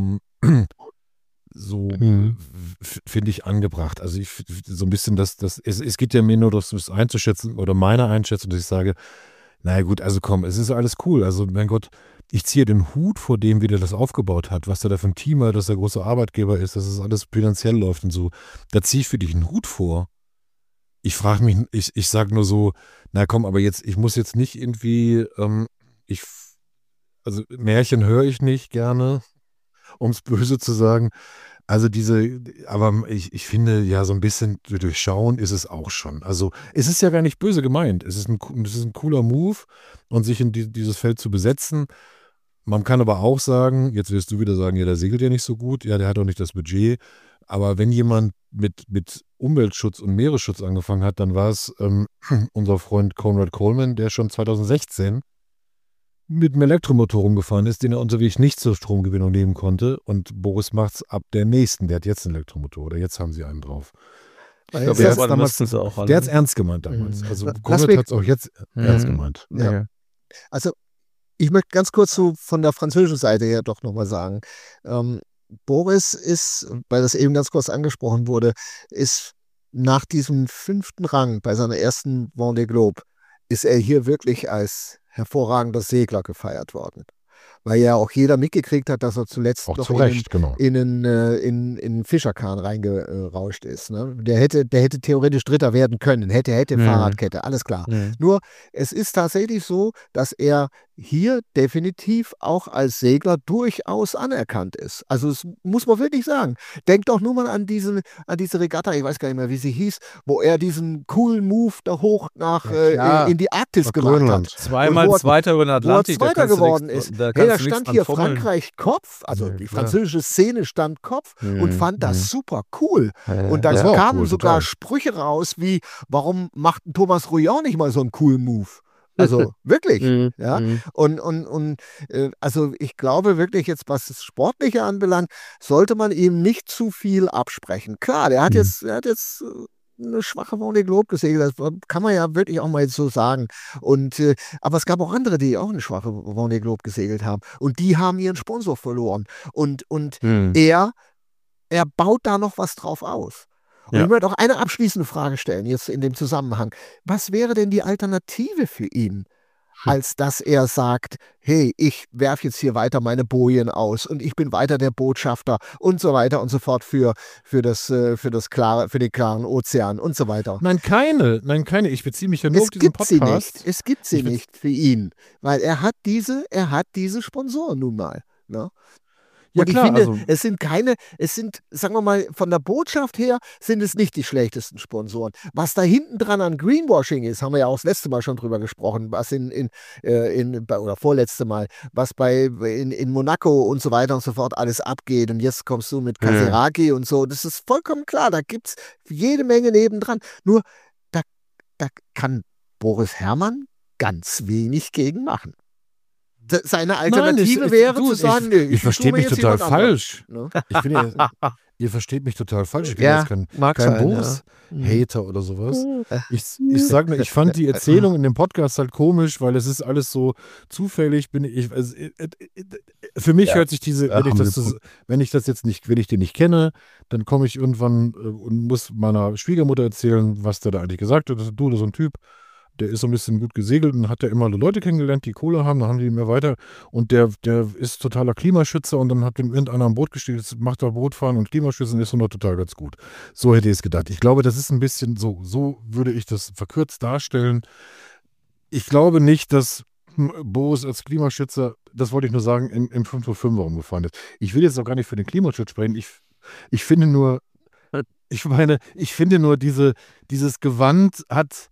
so finde ich angebracht. Also so ein bisschen es geht ja mir nur das einzuschätzen oder meine Einschätzung, dass ich sage, naja gut, also komm, es ist alles cool. Also mein Gott, ich ziehe den Hut vor dem, wie der das aufgebaut hat, was der da für ein Team hat, dass der große Arbeitgeber ist, dass es alles finanziell läuft und so. Da ziehe ich für dich einen Hut vor. Ich frage mich, ich sage nur so, na komm, aber jetzt, ich muss jetzt nicht irgendwie, also Märchen höre ich nicht gerne, um es böse zu sagen. Also aber ich finde ja so ein bisschen durchschauen ist es auch schon. Also es ist ja gar nicht böse gemeint. Es ist ein cooler Move und sich in dieses Feld zu besetzen. Man kann aber auch sagen, jetzt wirst du wieder sagen, ja, der segelt ja nicht so gut, ja, der hat auch nicht das Budget. Aber wenn jemand mit Umweltschutz und Meeresschutz angefangen hat, dann war es unser Freund Conrad Coleman, der schon 2016 mit einem Elektromotor rumgefahren ist, den er unterwegs nicht zur Stromgewinnung nehmen konnte. Und Boris macht's ab der nächsten. Der hat jetzt einen Elektromotor oder jetzt haben sie einen drauf. Der hat es ernst gemeint damals. Also Conrad hat es auch jetzt ernst gemeint. Ja. Also ich möchte ganz kurz so von der französischen Seite her doch nochmal sagen, Boris ist, weil das eben ganz kurz angesprochen wurde, ist nach diesem 5. Rang bei seiner ersten Vendée Globe, ist er hier wirklich als hervorragender Segler gefeiert worden. Weil ja auch jeder mitgekriegt hat, dass er zuletzt auch noch in einen Fischerkahn reingerauscht ist. Ne? Der hätte theoretisch Dritter werden können, hätte Fahrradkette, alles klar. Nur es ist tatsächlich so, dass er hier definitiv auch als Segler durchaus anerkannt ist. Also das muss man wirklich sagen. Denkt doch nur mal an diese Regatta, ich weiß gar nicht mehr, wie sie hieß, wo er diesen coolen Move da hoch in die Arktis gemacht hat. Zweimal Zweiter über den Atlantik. Wo er Zweiter geworden ist. Da stand hier Frankreich Kopf, also die französische Szene stand Kopf und fand das super cool. Und dann kamen sogar Sprüche raus wie, warum macht Thomas Rouillon nicht mal so einen coolen Move? Also wirklich, ja. Und also ich glaube wirklich jetzt, was das Sportliche anbelangt, sollte man ihm nicht zu viel absprechen. Klar, der hat jetzt eine schwache Vendée Globe gesegelt, das kann man ja wirklich auch mal jetzt so sagen. Und aber es gab auch andere, die auch eine schwache Vendée Globe gesegelt haben. Und die haben ihren Sponsor verloren. Und er baut da noch was drauf aus. Und ich möchte auch eine abschließende Frage stellen, jetzt in dem Zusammenhang. Was wäre denn die Alternative für ihn, als dass er sagt, hey, ich werfe jetzt hier weiter meine Bojen aus und ich bin weiter der Botschafter und so weiter und so fort für den klaren Ozean und so weiter. Nein, keine. Ich beziehe mich ja nur auf diesen Podcast. Es gibt sie nicht für ihn, weil er hat diese Sponsoren nun mal. Ne? Und ja, klar, ich finde, es sind, sagen wir mal, von der Botschaft her sind es nicht die schlechtesten Sponsoren. Was da hinten dran an Greenwashing ist, haben wir ja auch das letzte Mal schon drüber gesprochen, was oder vorletzte Mal, was in Monaco und so weiter und so fort alles abgeht. Und jetzt kommst du mit Casiraghi und so. Das ist vollkommen klar, da gibt es jede Menge nebendran. Nur, da kann Boris Herrmann ganz wenig gegen machen. Seine Alternative wäre zu sagen, ich verstehe mich total falsch. Ne? Ihr versteht mich total falsch. Ich bin jetzt kein Boris-Hater oder sowas. Ich sage nur, ich fand die Erzählung in dem Podcast halt komisch, weil es ist alles so zufällig. Für mich hört sich wenn ich den nicht kenne, dann komme ich irgendwann und muss meiner Schwiegermutter erzählen, was der da eigentlich gesagt hat. Du, das ist so ein Typ. der ist so ein bisschen gut gesegelt und hat da immer Leute kennengelernt, die Kohle haben, dann haben die mehr weiter. Und der ist totaler Klimaschützer und dann hat dem irgendeiner am Boot gestiegen, jetzt macht er Bootfahren und Klimaschützen ist noch total ganz gut. So hätte ich es gedacht. Ich glaube, das ist ein bisschen so würde ich das verkürzt darstellen. Ich glaube nicht, dass Boris als Klimaschützer, das wollte ich nur sagen, im 5:05 rumgefahren ist. Ich will jetzt auch gar nicht für den Klimaschutz sprechen. Ich finde nur, dieses Gewand hat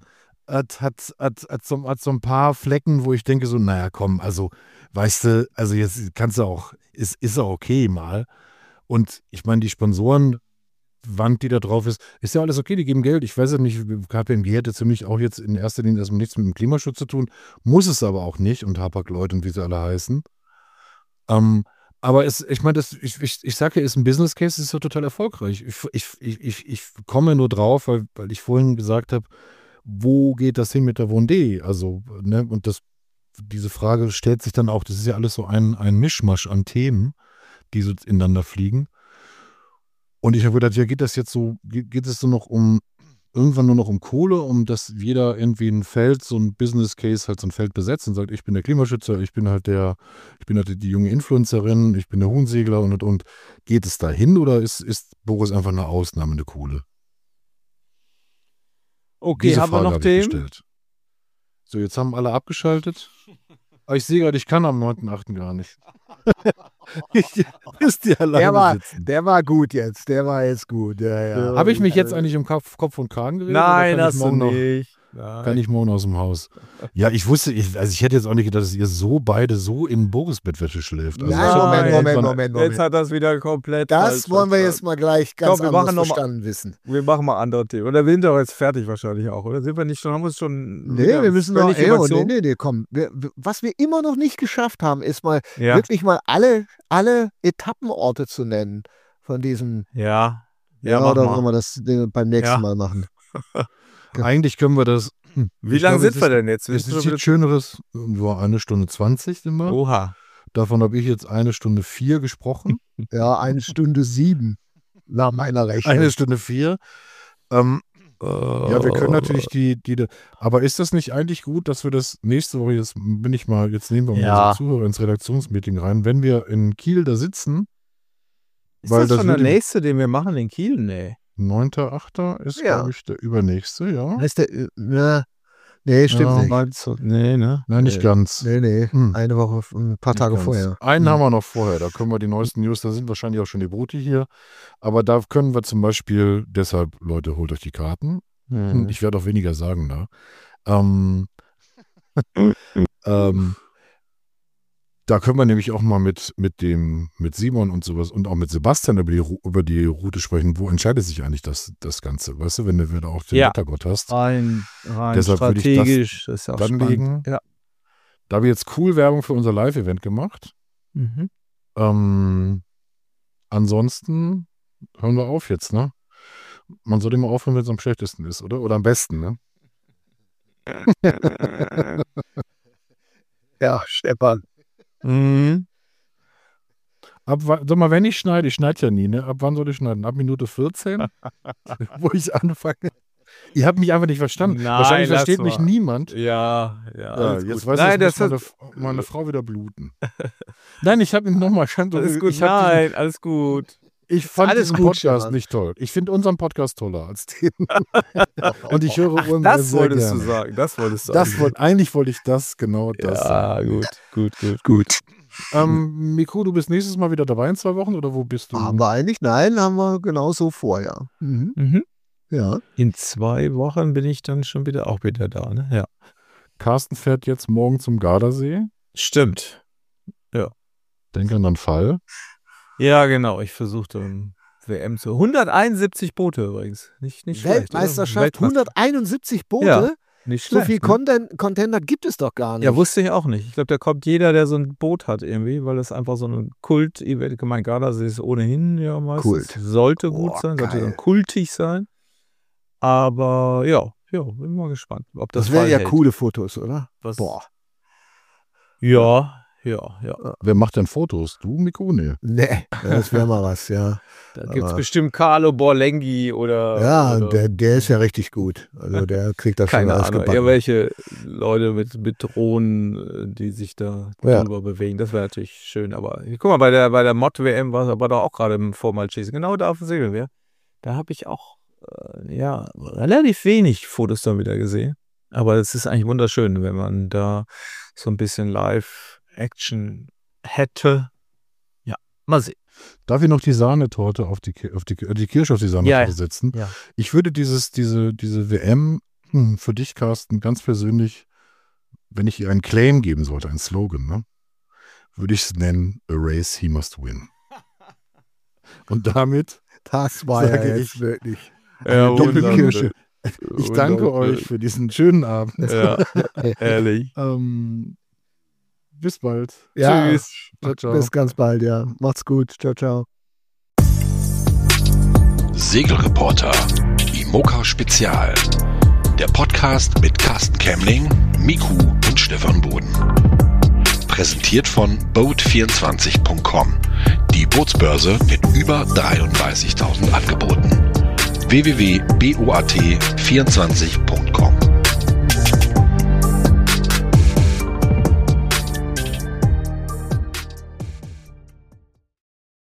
so ein paar Flecken, wo ich denke so, naja, komm, also, weißt du, also jetzt kannst du auch, ist auch okay mal. Und ich meine, die Sponsorenwand, die da drauf ist ja alles okay, die geben Geld. Ich weiß ja nicht, KPMG hätte ziemlich auch jetzt in erster Linie erstmal nichts mit dem Klimaschutz zu tun, muss es aber auch nicht und Hapag-Lloyd und wie sie alle heißen. Aber ich meine, ich sage ja, ist ein Business Case, ist ja total erfolgreich. Ich komme nur drauf, weil ich vorhin gesagt habe, wo geht das hin mit der Vendée? Also, ne, und diese Frage stellt sich dann auch, das ist ja alles so ein Mischmasch an Themen, die so ineinander fliegen. Und ich habe gedacht, ja, geht es so noch irgendwann nur noch um Kohle, um dass jeder irgendwie ein Feld, so ein Business Case halt so ein Feld besetzt und sagt, ich bin der Klimaschützer, ich bin halt die junge Influencerin, ich bin der Huhnsegler und geht es dahin oder ist Boris einfach eine Ausnahme, eine Kohle? Okay, diese haben wir Frage noch habe ich Themen? gestellt. So, jetzt haben alle abgeschaltet. Aber ich sehe gerade, ich kann am 9.8. gar nicht. Ich müsste ja alleine sitzen. Der war gut jetzt. Der war jetzt gut. Ja. Habe ich mich jetzt eigentlich um Kopf und Kragen geredet? Nein, hast du nicht. Kann ich morgen aus dem Haus? Ja, ich wusste, ich hätte jetzt auch nicht gedacht, dass ihr beide so in Boris-Bettwäsche schläft. Also Moment. Jetzt hat das wieder komplett. Das wollen wir jetzt mal gleich ganz anders verstanden wissen. Wir machen mal andere Themen. Oder wir sind doch jetzt fertig wahrscheinlich auch, oder? Sind wir nicht schon? Haben wir es schon? Nee, wir müssen noch. Nee, komm. Was wir immer noch nicht geschafft haben, ist mal wirklich mal alle Etappenorte zu nennen von diesem. Ja, oder wollen wir das beim nächsten Mal machen? Eigentlich können wir das. Wie lange sind wir denn jetzt? Es ist jetzt Schöneres. Nur 1:20 sind wir. Oha. Davon habe ich jetzt 1:04 gesprochen. Ja, 1:07 nach meiner Rechnung. 1:04. Ja, wir können natürlich aber ist das nicht eigentlich gut, dass wir das nächste Woche, jetzt nehmen wir mal unsere Zuhörer ins Redaktionsmeeting rein, wenn wir in Kiel da sitzen. Ist das schon der nächste, den wir machen in Kiel? Nee. 9.8. ist, glaube ich, der übernächste, ja. Heißt der, nee, stimmt nicht. Nee, ne? Nein, nicht ganz. Nee. Eine Woche, ein paar Tage vorher. Einen haben wir noch vorher, da können wir die neuesten News, da sind wahrscheinlich auch schon die Brote hier. Aber da können wir zum Beispiel, deshalb, Leute, holt euch die Karten. Ich werde auch weniger sagen da. Da können wir nämlich auch mal mit Simon und sowas und auch mit Sebastian über die Route sprechen. Wo entscheidet sich eigentlich das Ganze? Weißt du, wenn du da auch den Wettergott hast. Rein deshalb strategisch. Würde ich das dann legen. Ja. Da haben wir jetzt cool Werbung für unser Live-Event gemacht. Ansonsten hören wir auf jetzt, ne? Man sollte immer aufhören, wenn es am schlechtesten ist, oder? Oder am besten, ne? Ja, Stefan. Sag mal, wenn ich schneide ja nie, ne? Ab wann soll ich schneiden? Ab Minute 14? Wo ich anfange? Ihr habt mich einfach nicht verstanden. Nein, wahrscheinlich versteht mich niemand. Ja. Jetzt weiß ich, meine Frau wieder bluten. Nein, ich habe ihn nochmal. Alles gut. Ich fand diesen Podcast nicht toll. Ich finde unseren Podcast toller als den. Und ich höre das wolltest du sagen. Eigentlich wollte ich das sagen. Ja, gut. Mikro, du bist nächstes Mal wieder dabei in 2 Wochen oder wo bist du? Aber eigentlich, nein, haben wir genauso vor, ja. Ja. In 2 Wochen bin ich dann schon wieder da, ne? Ja. Carsten fährt jetzt morgen zum Gardasee. Stimmt. Ja. Denk an den Fall. Ja, genau. Ich versuchte WM zu. 171 Boote übrigens. Nicht schlecht. Weltmeisterschaft, 171 Boote? Ja, nicht schlecht. So viel Container gibt es doch gar nicht. Ja, wusste ich auch nicht. Ich glaube, da kommt jeder, der so ein Boot hat irgendwie, weil es einfach so ein Kult-Event, mein Gardasee ist ohnehin ja meistens. Kult. Sollte gut sein, sollte dann kultig sein. Aber ja, bin mal gespannt, ob das wären ja coole Fotos, oder? Ja, Ja. Wer macht denn Fotos? Du, Miko? Nee, das wäre mal was, ja. Da gibt es bestimmt Carlo Borlenghi oder... Ja, oder der ist ja richtig gut. Also der kriegt das schon alles gebacken. Irgendwelche Leute mit Drohnen, die sich da drüber bewegen. Das wäre natürlich schön. Aber guck mal, bei der Mod-WM war doch auch gerade im Vormalchasing. Genau da auf dem Segelmeer. Da habe ich auch relativ wenig Fotos dann wieder gesehen. Aber es ist eigentlich wunderschön, wenn man da so ein bisschen Live-Action hätte. Ja, mal sehen. Darf ich noch die Sahnetorte auf die Kirsche auf die Sahnetorte setzen? Ja. Ich würde diese WM für dich, Carsten, ganz persönlich, wenn ich ihr einen Claim geben sollte, einen Slogan, ne, würde ich es nennen, A Race He Must Win. Und damit das war sage ich wirklich eine Doppelkirsche. Ich danke euch für diesen schönen Abend. Ja, ehrlich. Bis bald. Ja, tschüss. Ciao. Bis ganz bald, ja. Macht's gut. Ciao, ciao. Segelreporter, IMOCA Spezial. Der Podcast mit Carsten Kemmling, Miku und Stefan Boden. Präsentiert von Boat24.com. Die Bootsbörse mit über 33.000 Angeboten. www.boat24.com